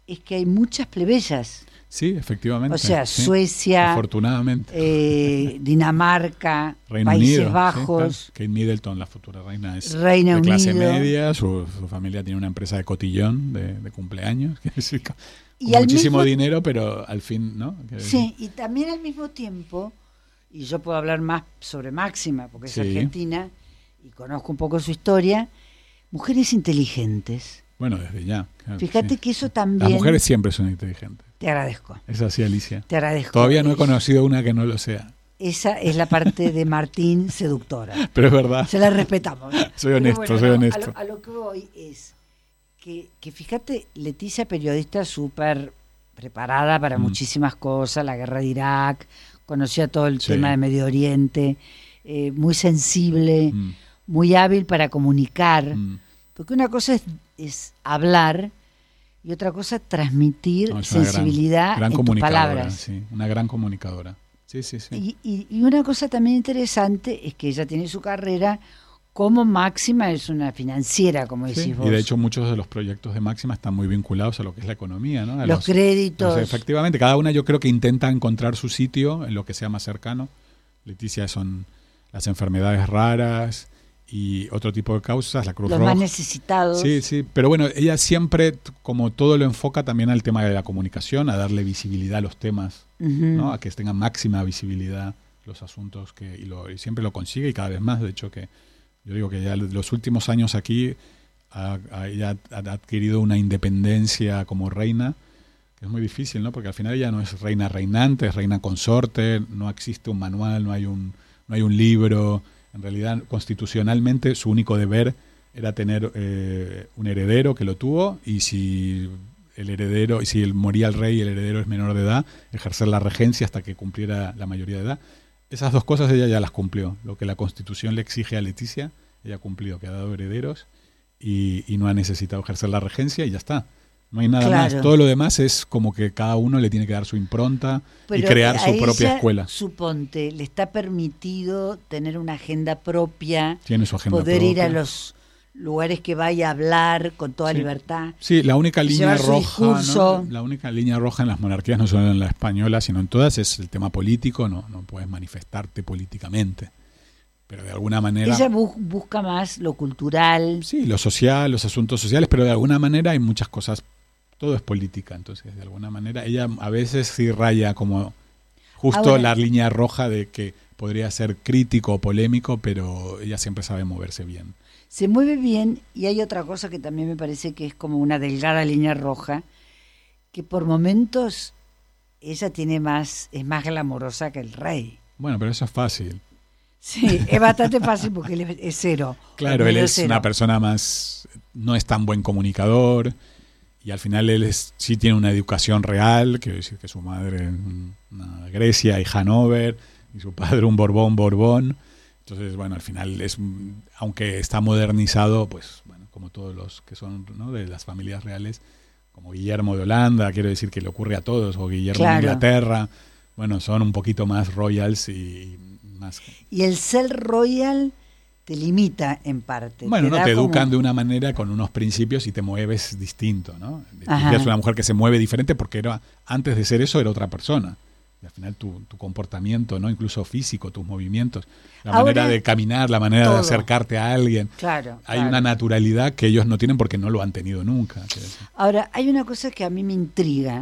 es que hay muchas plebeyas. Sí, efectivamente. O sea, sí. Suecia, afortunadamente. Dinamarca, Reino Países Unido, Bajos. Sí, Kate Middleton, la futura reina, es Reino de clase Unido. media, su familia tiene una empresa de cotillón de cumpleaños, que es con Y al muchísimo mismo- dinero, pero al fin, ¿no? Sí, y también al mismo tiempo, y yo puedo hablar más sobre Máxima, porque es Sí. argentina, y conozco un poco su historia, mujeres inteligentes. Bueno, desde ya. Claro, Fíjate sí. que eso también... Las mujeres siempre son inteligentes. Te agradezco, Es así, Alicia. te agradezco. Todavía no he conocido una que no lo sea, Esa es la parte de Martín seductora. pero es verdad. Se la respetamos. Soy Pero honesto, bueno, soy no, honesto. A lo que voy es que fíjate, Leticia, periodista súper preparada para muchísimas cosas, la guerra de Irak, conocía todo el Sí. tema de Medio Oriente, muy sensible, Mm, muy hábil para comunicar, mm. porque una cosa es hablar y otra cosa transmitir No, es una sensibilidad gran en tus comunicadora, palabras. sí, una gran comunicadora. Sí, sí, sí. Y una cosa también interesante es que ella tiene su carrera como Máxima, es una financiera, como decís Sí, vos. y de hecho muchos de los proyectos de Máxima están muy vinculados a lo que es la economía, ¿no? A los créditos. efectivamente, cada una yo creo que intenta encontrar su sitio en lo que sea más cercano. Leticia son las enfermedades raras y otro tipo de causas, la Cruz los Roja. más necesitados. Sí, sí, pero bueno, ella siempre, como todo lo enfoca también al tema de la comunicación, a darle visibilidad a los temas, Ujú. ¿no? A que tengan máxima visibilidad los asuntos y siempre lo consigue y cada vez más. De hecho, que yo digo que ya los últimos años aquí ella ha adquirido una independencia como reina, que es muy difícil, ¿no? Porque al final ella no es reina reinante, es reina consorte, no existe un manual, no hay un libro. En realidad, constitucionalmente, su único deber era tener un heredero que lo tuvo, y si moría el rey y el heredero es menor de edad, ejercer la regencia hasta que cumpliera la mayoría de edad. Esas dos cosas ella ya las cumplió. Lo que la Constitución le exige a Leticia, ella ha cumplido, que ha dado herederos y no ha necesitado ejercer la regencia y ya está. No hay nada Claro. más. Todo lo demás es como que cada uno le tiene que dar su impronta y crear a su propia ella, escuela. Suponte, le está permitido tener una agenda propia, Tiene su agenda poder ir a propia. los lugares que vaya a hablar con toda Sí. libertad. Sí, la única línea llevar su roja, discurso. ¿no? La única línea roja en las monarquías, no solo en la española, sino en todas, es el tema político. No puedes manifestarte políticamente. Pero de alguna manera... Ella busca más lo cultural. Sí, lo social, los asuntos sociales, pero de alguna manera hay muchas cosas, todo es política, entonces de alguna manera ella a veces sí raya como justo Ahora, la línea roja de que podría ser crítico o polémico, pero ella siempre sabe moverse bien. Se mueve bien, y hay otra cosa que también me parece que es como una delgada línea roja, que por momentos ella es más glamorosa que el rey. Bueno, pero eso es fácil. Sí, es bastante fácil porque él es cero. Claro, él medio es cero. una persona no es tan buen comunicador, y al final él sí tiene una educación real, quiero decir que su madre una Grecia y Hannover, y su padre un Borbón. Entonces, bueno, al final aunque está modernizado, pues bueno, como todos los que son, ¿no?, de las familias reales, como Guillermo de Holanda, quiero decir que le ocurre a todos, o Guillermo Claro. de Inglaterra, bueno, son un poquito más royals y más... Y el ser royal te limita en parte. Bueno, da te como- educan de una manera con unos principios y te mueves distinto, ¿no? Ajá. Es una mujer que se mueve diferente porque antes de ser eso era otra persona. Y al final tu comportamiento, ¿no?, incluso físico, tus movimientos, la Ahora, manera de caminar, la manera todo. de acercarte a alguien. Claro. Hay claro. una naturalidad que ellos no tienen porque no lo han tenido nunca. quiero decir. Ahora, hay una cosa que a mí me intriga,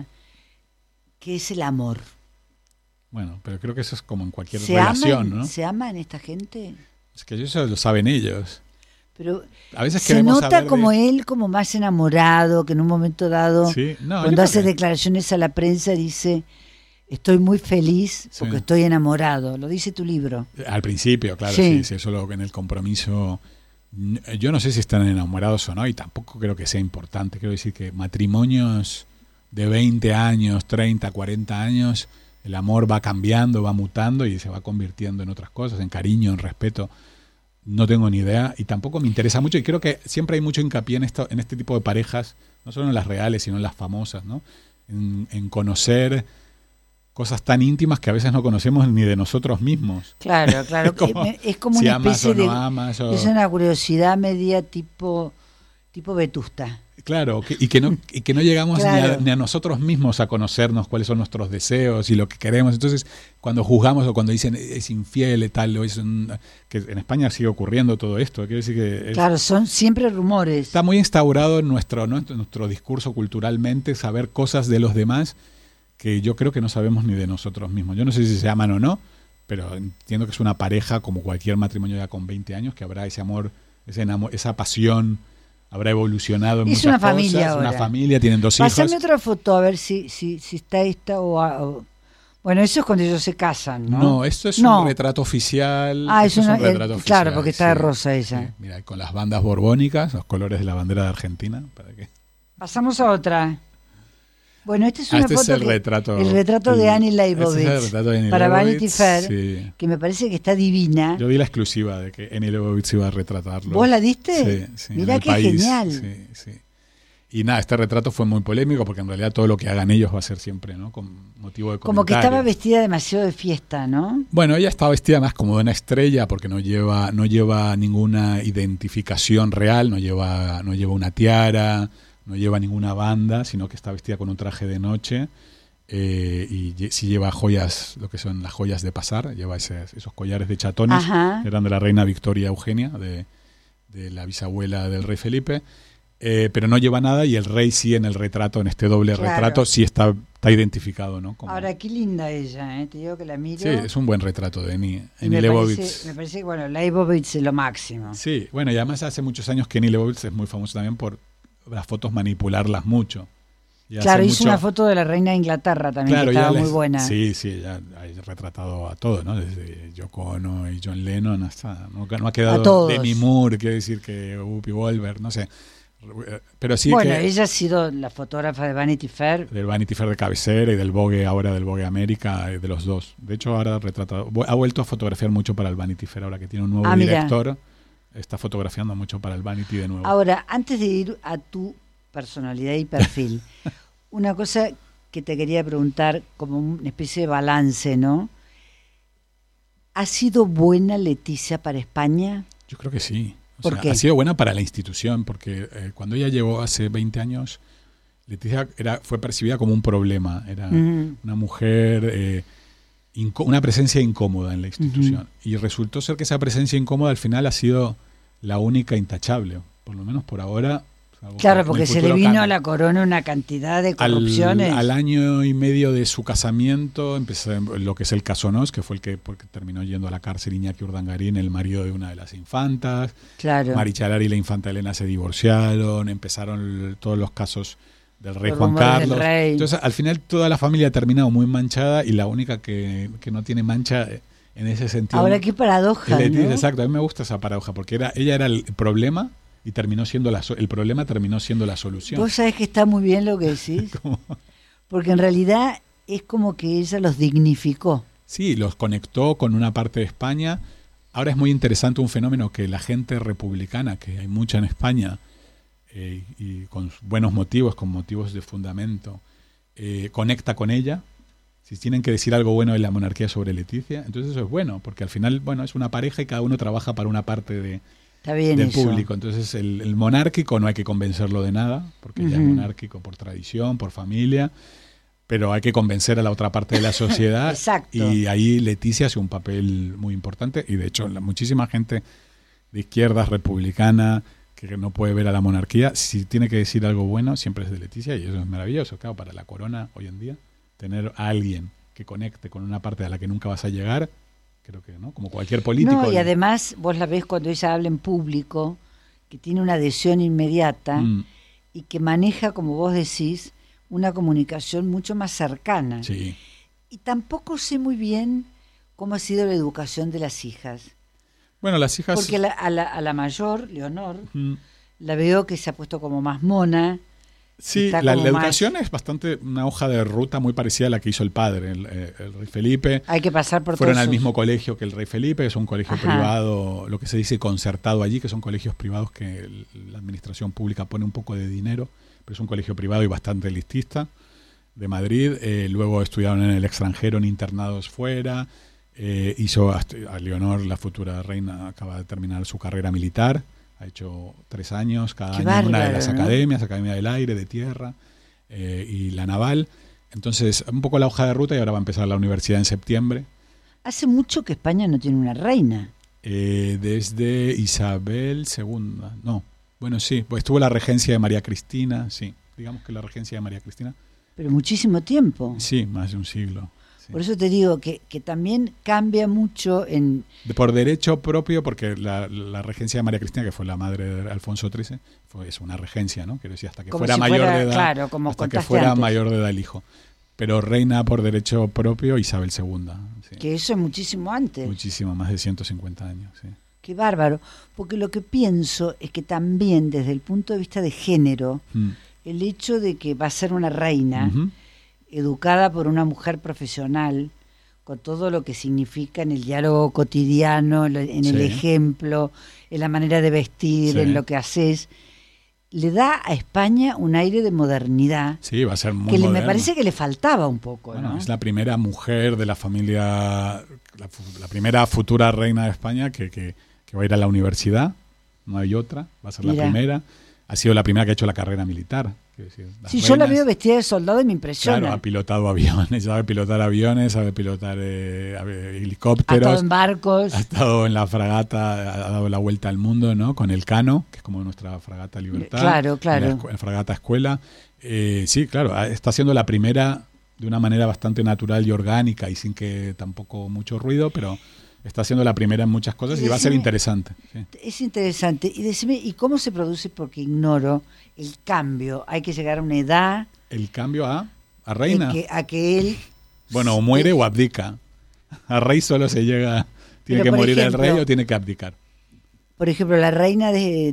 que es el amor. Bueno, pero creo que eso es como en cualquier ¿Se relación, aman, ¿no? ¿Se aman esta gente? Es que eso lo saben ellos. Pero A veces se queremos nota saber como él, como más enamorado, que en un momento dado, Sí, no, yo cuando creo hace que- declaraciones a la prensa, dice: estoy muy feliz porque Sí. estoy enamorado. Lo dice tu libro. Al principio, claro, Sí. sí, eso en el compromiso. Yo no sé si están enamorados o no, y tampoco creo que sea importante. Quiero decir que matrimonios de 20 años, 30, 40 años, el amor va cambiando, va mutando y se va convirtiendo en otras cosas, en cariño, en respeto. No tengo ni idea y tampoco me interesa mucho, y creo que siempre hay mucho hincapié en este tipo de parejas, no solo en las reales, sino en las famosas, ¿no? En conocer cosas tan íntimas que a veces no conocemos ni de nosotros mismos. Claro, claro. Es como si una amas especie o no de... amas. Es una curiosidad media tipo Vetusta. Claro, y que no llegamos Claro. ni a nosotros mismos a conocernos cuáles son nuestros deseos y lo que queremos. Entonces, cuando juzgamos o cuando dicen es infiel y tal, que en España sigue ocurriendo todo esto, quiere decir que Claro, son siempre rumores. está muy instaurado en nuestro discurso culturalmente saber cosas de los demás que yo creo que no sabemos ni de nosotros mismos. Yo no sé si se aman o no, pero entiendo que es una pareja como cualquier matrimonio ya con 20 años, que habrá ese amor, esa pasión, habrá evolucionado en Es muchas una cosas. familia ahora. Una familia, tienen 2 hijos. Pásame otra foto a ver si está esta o... Bueno, eso es cuando ellos se casan, ¿no? No, esto es No. un retrato oficial. Ah, Esto es un retrato oficial, claro, porque está de sí, rosa ella. sí. Mira, con las bandas borbónicas, los colores de la bandera de Argentina. ¿Para qué? Pasamos a otra. Bueno, esta es una Este es foto el retrato. el retrato de Annie Leibovitz Este es el retrato de Annie para Leibovitz, Vanity Fair, sí. que me parece que está divina. Yo di la exclusiva de que Annie Leibovitz iba a retratarlo. ¿Vos la diste? Sí, sí. Mirá en el qué país, genial. Sí, sí. Y nada, este retrato fue muy polémico porque en realidad todo lo que hagan ellos va a ser siempre, ¿no? Con motivo de Como que comentario. estaba vestida demasiado de fiesta, ¿no? Bueno, ella estaba vestida más como de una estrella porque no lleva ninguna identificación real, no lleva una tiara, no lleva ninguna banda, sino que está vestida con un traje de noche sí lleva joyas, lo que son las joyas de pasar, lleva esos collares de chatones, Ajá. que eran de la reina Victoria Eugenia, de la bisabuela del rey Felipe. Pero no lleva nada y el rey sí en el retrato, en este doble Claro. retrato, sí está identificado, ¿no? Ahora, qué linda ella, ¿eh? Te digo que la miro. Sí, es un buen retrato de Annie y me Leibovitz. me parece que, bueno, Leibovitz es lo máximo. Sí, bueno, y además hace muchos años que Annie Leibovitz es muy famosa también por las fotos manipularlas mucho. Y Claro, hace hizo mucho- una foto de la reina de Inglaterra también, que ya estaba muy buena. Sí, sí, ya ha retratado a todos, ¿no? Desde Yoko Ono y John Lennon hasta... No ha quedado A todos. Demi Moore, quiere decir que Whoopi Goldberg, no sé. Pero sí Bueno, que... ella ha sido la fotógrafa de Vanity Fair. Del Vanity Fair de cabecera y del Vogue, ahora del Vogue América, de los dos. De hecho, ahora ha vuelto a fotografiar mucho para el Vanity Fair, ahora que tiene un nuevo Mira. director. Está fotografiando mucho para el Vanity de nuevo. Ahora, antes de ir a tu personalidad y perfil, una cosa que te quería preguntar como una especie de balance, ¿no? ¿Ha sido buena Leticia para España? Yo creo que sí. ¿Por qué? Ha sido buena para la institución, porque cuando ella llegó hace 20 años, Leticia fue percibida como un problema. Era una mujer, una presencia incómoda en la institución. Y resultó ser que esa presencia incómoda al final ha sido la única intachable, por lo menos por ahora. Claro, En el porque se le futuro vino cambia. a la corona una cantidad de corrupciones. Al año y medio de su casamiento empezó lo que es el caso Nos, que fue porque terminó yendo a la cárcel Iñaki Urdangarín, el marido de una de las infantas. Claro. Marichalar y la infanta Elena se divorciaron, empezaron todos los casos del rey Los Juan rumores del Carlos. rey. Entonces, al final toda la familia ha terminado muy manchada y la única que no tiene mancha en ese sentido. Ahora, qué paradoja, es Leticia, ¿no? exacto, a mí me gusta esa paradoja, porque ella era el problema y terminó siendo el problema terminó siendo la solución. Vos sabés que está muy bien lo que decís, ¿Cómo? porque en realidad es como que ella los dignificó. Sí, los conectó con una parte de España. Ahora es muy interesante un fenómeno que la gente republicana, que hay mucha en España, y con buenos motivos, con motivos de fundamento, conecta con ella. Si tienen que decir algo bueno de la monarquía sobre Leticia, entonces eso es bueno, porque al final, bueno, es una pareja y cada uno trabaja para una parte Está bien del eso. público. Entonces el monárquico no hay que convencerlo de nada, porque ella es monárquico por tradición, por familia, pero hay que convencer a la otra parte de la sociedad. Exacto. Y ahí Leticia hace un papel muy importante y de hecho muchísima gente de izquierdas, republicana, que no puede ver a la monarquía, si tiene que decir algo bueno siempre es de Leticia y eso es maravilloso. Claro, para la corona hoy en día, tener a alguien que conecte con una parte a la que nunca vas a llegar, creo que no, como cualquier político. No, y además vos la ves cuando ella habla en público, que tiene una adhesión inmediata y que maneja, como vos decís, una comunicación mucho más cercana. Sí. Y tampoco sé muy bien cómo ha sido la educación de las hijas. Bueno, las hijas... Porque a la mayor, Leonor, Mm. la veo que se ha puesto como más mona. Sí, está la como educación más- es bastante una hoja de ruta muy parecida a la que hizo el padre, el rey Felipe. Hay que pasar por Fueron todos al esos- mismo colegio que el rey Felipe, es un colegio Ajá. privado, lo que se dice concertado allí, que son colegios privados que la administración pública pone un poco de dinero, pero es un colegio privado y bastante elitista, de Madrid. Luego estudiaron en el extranjero, en internados fuera. Hizo a Leonor, la futura reina, acaba de terminar su carrera militar, Ha hecho 3 años cada Qué año en una de bárbaro, las ¿no? academias, Academia del Aire, de Tierra y la Naval. Entonces, un poco la hoja de ruta y ahora va a empezar la universidad en septiembre. Hace mucho que España no tiene una reina. Desde Isabel II. No, bueno, sí, pues estuvo la regencia de María Cristina, sí. Digamos que la regencia de María Cristina. Pero muchísimo tiempo. Sí, más de un siglo. Sí. Por eso te digo que también cambia mucho en... Por derecho propio, porque la regencia de María Cristina, que fue la madre de Alfonso XIII, es una regencia, ¿no? Quiero decir, hasta que Como fuera si mayor fuera, de edad. claro, como hasta que contaste fuera antes. mayor de edad el hijo. Pero reina por derecho propio Isabel II. Sí. Que eso es muchísimo antes. Muchísimo, más de 150 años, sí. Qué bárbaro. Porque lo que pienso es que también desde el punto de vista de género, el hecho de que va a ser una reina, Ujú. educada por una mujer profesional, con todo lo que significa en el diálogo cotidiano, en el Sí. ejemplo, en la manera de vestir, Sí. en lo que haces, le da a España un aire de modernidad Sí, va a ser muy que me moderno. parece que le faltaba un poco, Bueno, ¿no? es la primera mujer de la familia, la primera futura reina de España que va a ir a la universidad, no hay otra, va a ser Mira. la primera. Ha sido la primera que ha hecho la carrera militar. Quiero decir, las Sí, yo la reinas, veo vestida de soldado y me impresiona. claro, ha pilotado aviones, sabe pilotar aviones, sabe pilotar Ha helicópteros. estado en barcos. Ha estado en la fragata, ha dado la vuelta al mundo, ¿no? Con el Cano, que es como nuestra fragata Libertad. Claro, claro. En la fragata Escuela. Sí, claro, está siendo la primera de una manera bastante natural y orgánica y sin que tampoco mucho ruido, pero está siendo la primera en muchas cosas y va a ser Decime- interesante. Sí. Es interesante. Y decime, ¿y cómo se produce? Porque ignoro el cambio. Hay que llegar a una edad El cambio a reina. a que él... Bueno, o muere o abdica. A rey solo se llega, tiene Pero, que por morir ejemplo, el rey o tiene que abdicar. Por ejemplo, la reina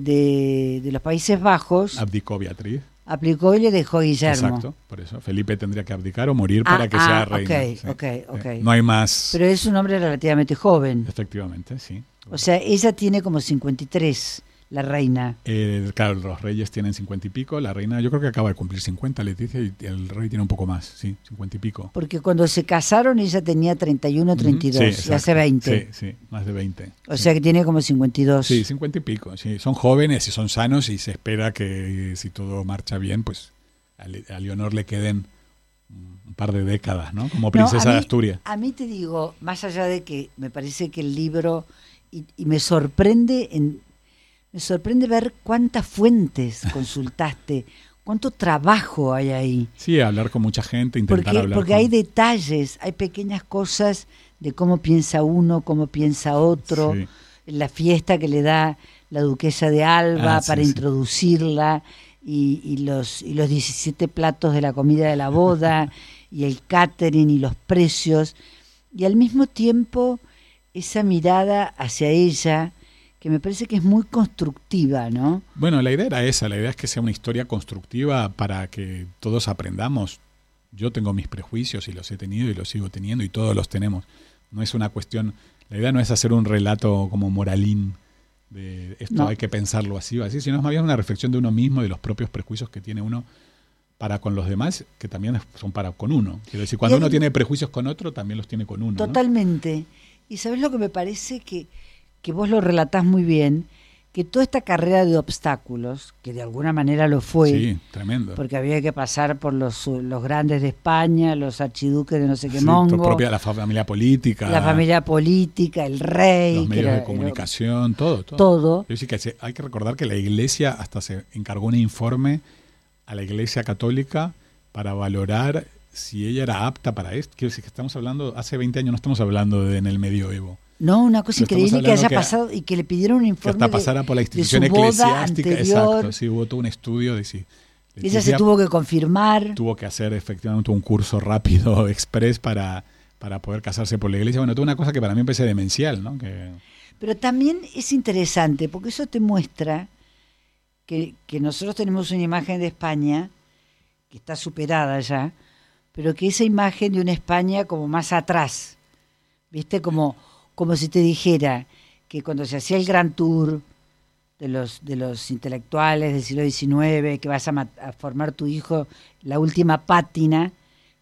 de los Países Bajos Abdicó Beatriz. aplicó y le dejó a Guillermo. Exacto, por eso. Felipe tendría que abdicar o morir para que sea reina. ok, ok. No hay más. Pero es un hombre relativamente joven. Efectivamente, sí. O sea, ella tiene como 53, la reina. Claro, los reyes tienen 50 y pico, la reina yo creo que acaba de cumplir 50, Leticia, y el rey tiene un poco más, sí, 50 y pico. Porque cuando se casaron ella tenía 31, 32, Sí, y exacto. hace 20. Sí, sí, más de 20. O sea que tiene como 52. Sí, 50 y pico, sí. Son jóvenes y son sanos y se espera que si todo marcha bien, pues a Leonor le queden un par de décadas, ¿no? Como princesa No, de Asturias. A mí te digo, más allá de que me parece que el libro, y me sorprende ver cuántas fuentes consultaste, cuánto trabajo hay ahí. Sí, hablar con mucha gente, intentar hablar Porque con... hay detalles, hay pequeñas cosas de cómo piensa uno, cómo piensa otro, Sí. la fiesta que le da la duquesa de Alba Sí, para sí. introducirla, y los 17 platos de la comida de la boda, y el catering y los precios, y al mismo tiempo esa mirada hacia ella, que me parece que es muy constructiva, ¿no? Bueno, la idea era esa, la idea es que sea una historia constructiva para que todos aprendamos. Yo tengo mis prejuicios y los he tenido y los sigo teniendo y todos los tenemos. No es una cuestión, la idea no es hacer un relato como moralín de esto No. hay que pensarlo así o así, sino es más bien una reflexión de uno mismo, de los propios prejuicios que tiene uno para con los demás, que también son para con uno. Quiero decir, cuando Y uno hay- tiene prejuicios con otro, también los tiene con uno, ¿no? Totalmente. Y ¿sabes lo que me parece? Que vos lo relatás muy bien, que toda esta carrera de obstáculos, que de alguna manera lo fue, Sí, tremendo. porque había que pasar por los grandes de España, los archiduques de no sé qué Sí, mongo, propia la familia política, la familia política, el rey, los que medios era- de comunicación, todo. todo. Yo sí que hay que recordar que la Iglesia hasta se encargó un informe a la Iglesia Católica para valorar si ella era apta para esto. Quiero decir que estamos hablando, hace 20 años no estamos hablando de en el medioevo. No, una cosa No estamos increíble que hablando haya que- pasado y que le pidieron un Que informe hasta pasara por la de institución su boda eclesiástica. anterior. Exacto, sí, hubo todo un estudio de si Ella se Leticia tuvo que confirmar. tuvo que hacer efectivamente un curso rápido, express, para poder casarse por la Iglesia. Bueno, toda una cosa que para mí me parece demencial, ¿no? Que, Pero también es interesante, porque eso te muestra que nosotros tenemos una imagen de España que está superada ya, pero que esa imagen de una España como más atrás, ¿viste? Como si te dijera que cuando se hacía el Gran Tour de los intelectuales del siglo XIX, que vas a formar tu hijo, la última pátina,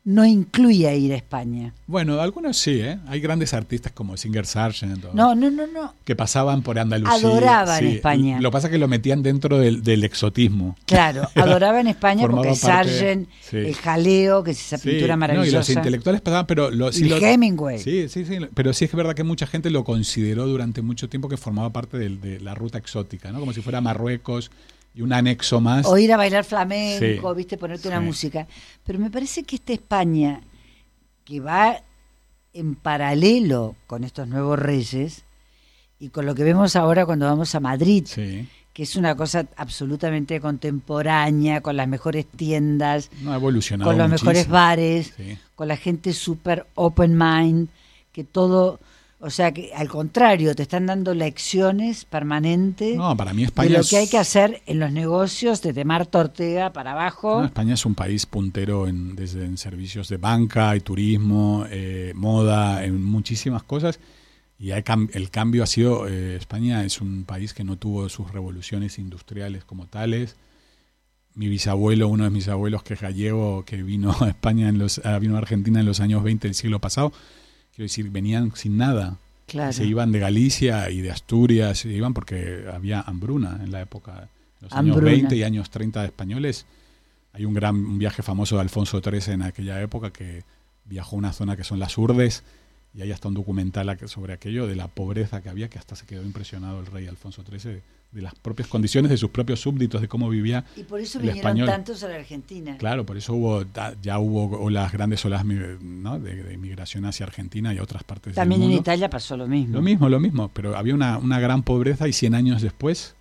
no incluía ir a España. Bueno, algunos sí, ¿eh? Hay grandes artistas como Singer Sargent No. que pasaban por Andalucía. Adoraban España. Lo que pasa es que lo metían dentro del exotismo. Claro, adoraban España Formaba porque parte, Sargent, sí. el jaleo, que es esa pintura maravillosa. No, y los intelectuales pasaban, pero... Hemingway. Sí, pero sí es verdad que mucha gente lo consideró durante mucho tiempo que formaba parte de la ruta exótica, ¿no? Como si fuera Marruecos y un anexo más. O ir a bailar flamenco, Sí. viste, ponerte una música. Pero me parece que esta España, que va en paralelo con estos nuevos reyes, y con lo que vemos ahora cuando vamos a Madrid, Sí. que es una cosa absolutamente contemporánea, con las mejores tiendas, No, ha evolucionado con los muchísimo. mejores bares, Sí. con la gente súper open mind, que todo, o sea, que al contrario, te están dando lecciones permanentes No, para mí de España lo que hay que hacer en los negocios, desde Marta Ortega para abajo. No, España es un país puntero desde en servicios de banca y turismo, moda, en muchísimas cosas. Y el cambio ha sido, España es un país que no tuvo sus revoluciones industriales como tales. Mi bisabuelo, uno de mis abuelos que es gallego, que vino a España, vino a Argentina en los años 20 del siglo pasado, quiero decir, venían sin nada. Claro. Se iban de Galicia y de Asturias, se iban porque había hambruna en la época, en los años 20 y años 30 de españoles. Hay un viaje famoso de Alfonso XIII en aquella época que viajó a una zona que son las Urdes, y hay hasta un documental sobre aquello, de la pobreza que había, que hasta se quedó impresionado el rey Alfonso XIII de las propias condiciones de sus propios súbditos, de cómo vivía Y por eso el vinieron español. tantos a la Argentina. Claro, por eso ya hubo las grandes olas, ¿no? de inmigración hacia Argentina y a otras partes También del en mundo. Italia pasó lo mismo. Lo mismo, pero había una gran pobreza y 100 años después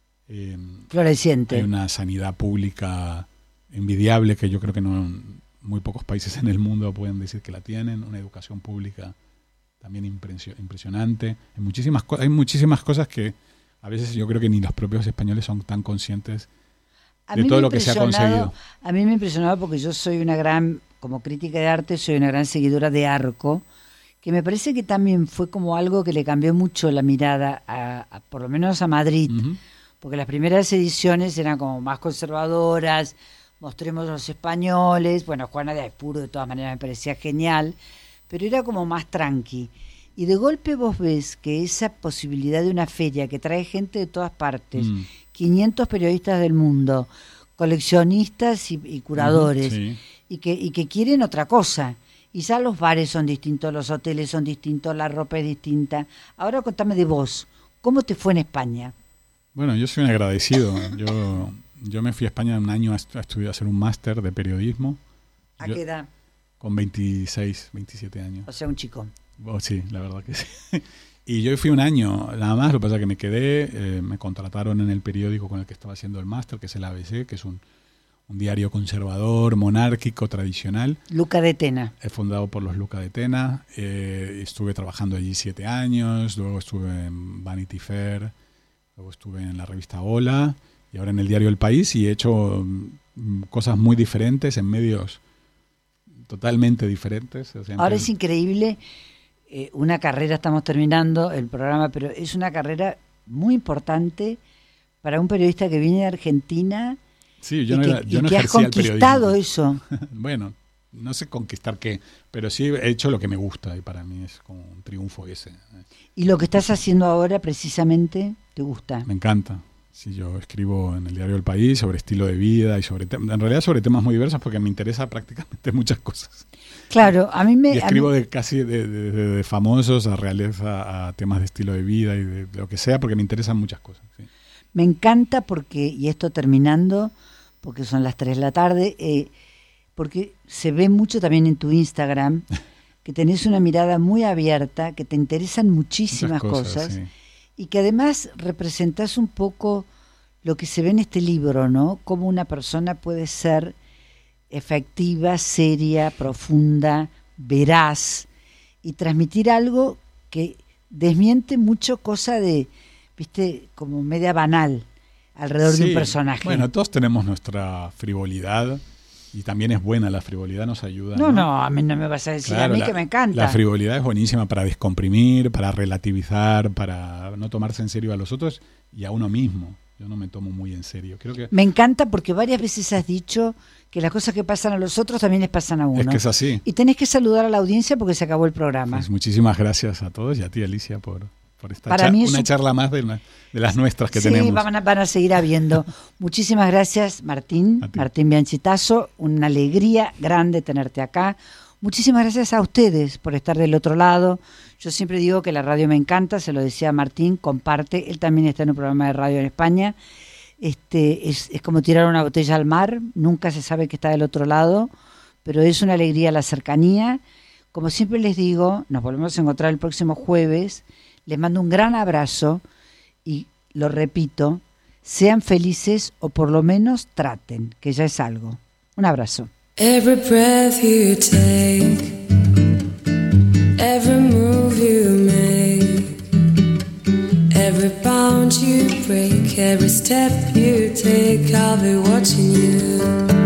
Floreciente. hay una sanidad pública envidiable que yo creo que muy pocos países en el mundo pueden decir que la tienen, una educación pública también impresionante. Hay muchísimas cosas que a veces yo creo que ni los propios españoles son tan conscientes de todo lo que se ha conseguido. A mí me ha impresionado porque yo soy como crítica de arte, soy una gran seguidora de Arco, que me parece que también fue como algo que le cambió mucho la mirada, por lo menos a Madrid, porque las primeras ediciones eran como más conservadoras, mostremos a los españoles, bueno, Juana de Aispuro de todas maneras me parecía genial, pero era como más tranqui. Y de golpe vos ves que esa posibilidad de una feria que trae gente de todas partes, 500 periodistas del mundo, coleccionistas y curadores, Sí. y que quieren otra cosa. Y ya los bares son distintos, los hoteles son distintos, la ropa es distinta. Ahora contame de vos, ¿cómo te fue en España? Bueno, yo soy un agradecido. Yo me fui a España un año a estudiar, a hacer un máster de periodismo. ¿A qué edad? Con 26, 27 años. O sea, un chico. Oh, sí, la verdad que sí. Y yo fui un año, nada más, lo que pasa es que me quedé, me contrataron en el periódico con el que estaba haciendo el máster, que es el ABC, que es un diario conservador, monárquico, tradicional. Luca de Tena. Fundado por los Luca de Tena. Estuve trabajando allí 7 años, luego estuve en Vanity Fair, luego estuve en la revista Hola, y ahora en el diario El País, y he hecho cosas muy diferentes en medios totalmente diferentes. O sea, ahora es increíble, una carrera, estamos terminando el programa, pero es una carrera muy importante para un periodista que viene de Argentina. Sí, yo y no que ejercía has el conquistado periodismo. eso. Bueno, no sé conquistar qué, pero sí he hecho lo que me gusta y para mí es como un triunfo ese. Y lo que estás haciendo ahora precisamente, ¿te gusta? Me encanta. Sí, yo escribo en el diario El País sobre estilo de vida y en realidad sobre temas muy diversos porque me interesa prácticamente muchas cosas. Claro, a mí me... Y escribo casi de famosos a realeza, a temas de estilo de vida y de lo que sea porque me interesan muchas cosas. Sí. Me encanta porque, y esto terminando, porque son las 3 de la tarde, porque se ve mucho también en tu Instagram, que tenés una mirada muy abierta, que te interesan muchísimas cosas sí. Y que además representás un poco lo que se ve en este libro, ¿no? Cómo una persona puede ser efectiva, seria, profunda, veraz, y transmitir algo que desmiente mucho cosa de, viste, como media banal alrededor de un personaje. Bueno, todos tenemos nuestra frivolidad y también es buena la frivolidad, nos ayuda. No, a mí no me vas a decir claro, a mí que me encanta. La frivolidad es buenísima para descomprimir, para relativizar, para no tomarse en serio a los otros y a uno mismo. Yo no me tomo muy en serio. Creo que me encanta porque varias veces has dicho que las cosas que pasan a los otros también les pasan a uno. Es que es así. Y tenés que saludar a la audiencia porque se acabó el programa. Pues muchísimas gracias a todos y a ti, Alicia, por esta Para mí es una charla más de las nuestras que sí, tenemos. van a seguir habiendo. Muchísimas gracias, Martín Bianchitazo. Una alegría grande tenerte acá. Muchísimas gracias a ustedes por estar del otro lado. Yo siempre digo que la radio me encanta, se lo decía Martín, comparte. Él también está en un programa de radio en España. Es como tirar una botella al mar, nunca se sabe que está del otro lado, pero es una alegría la cercanía. Como siempre les digo, nos volvemos a encontrar el próximo jueves. Les mando un gran abrazo y lo repito, sean felices o por lo menos traten, que ya es algo. Un abrazo. Every breath you take, every move you make, every bound you break, every step you take, I'll be watching you.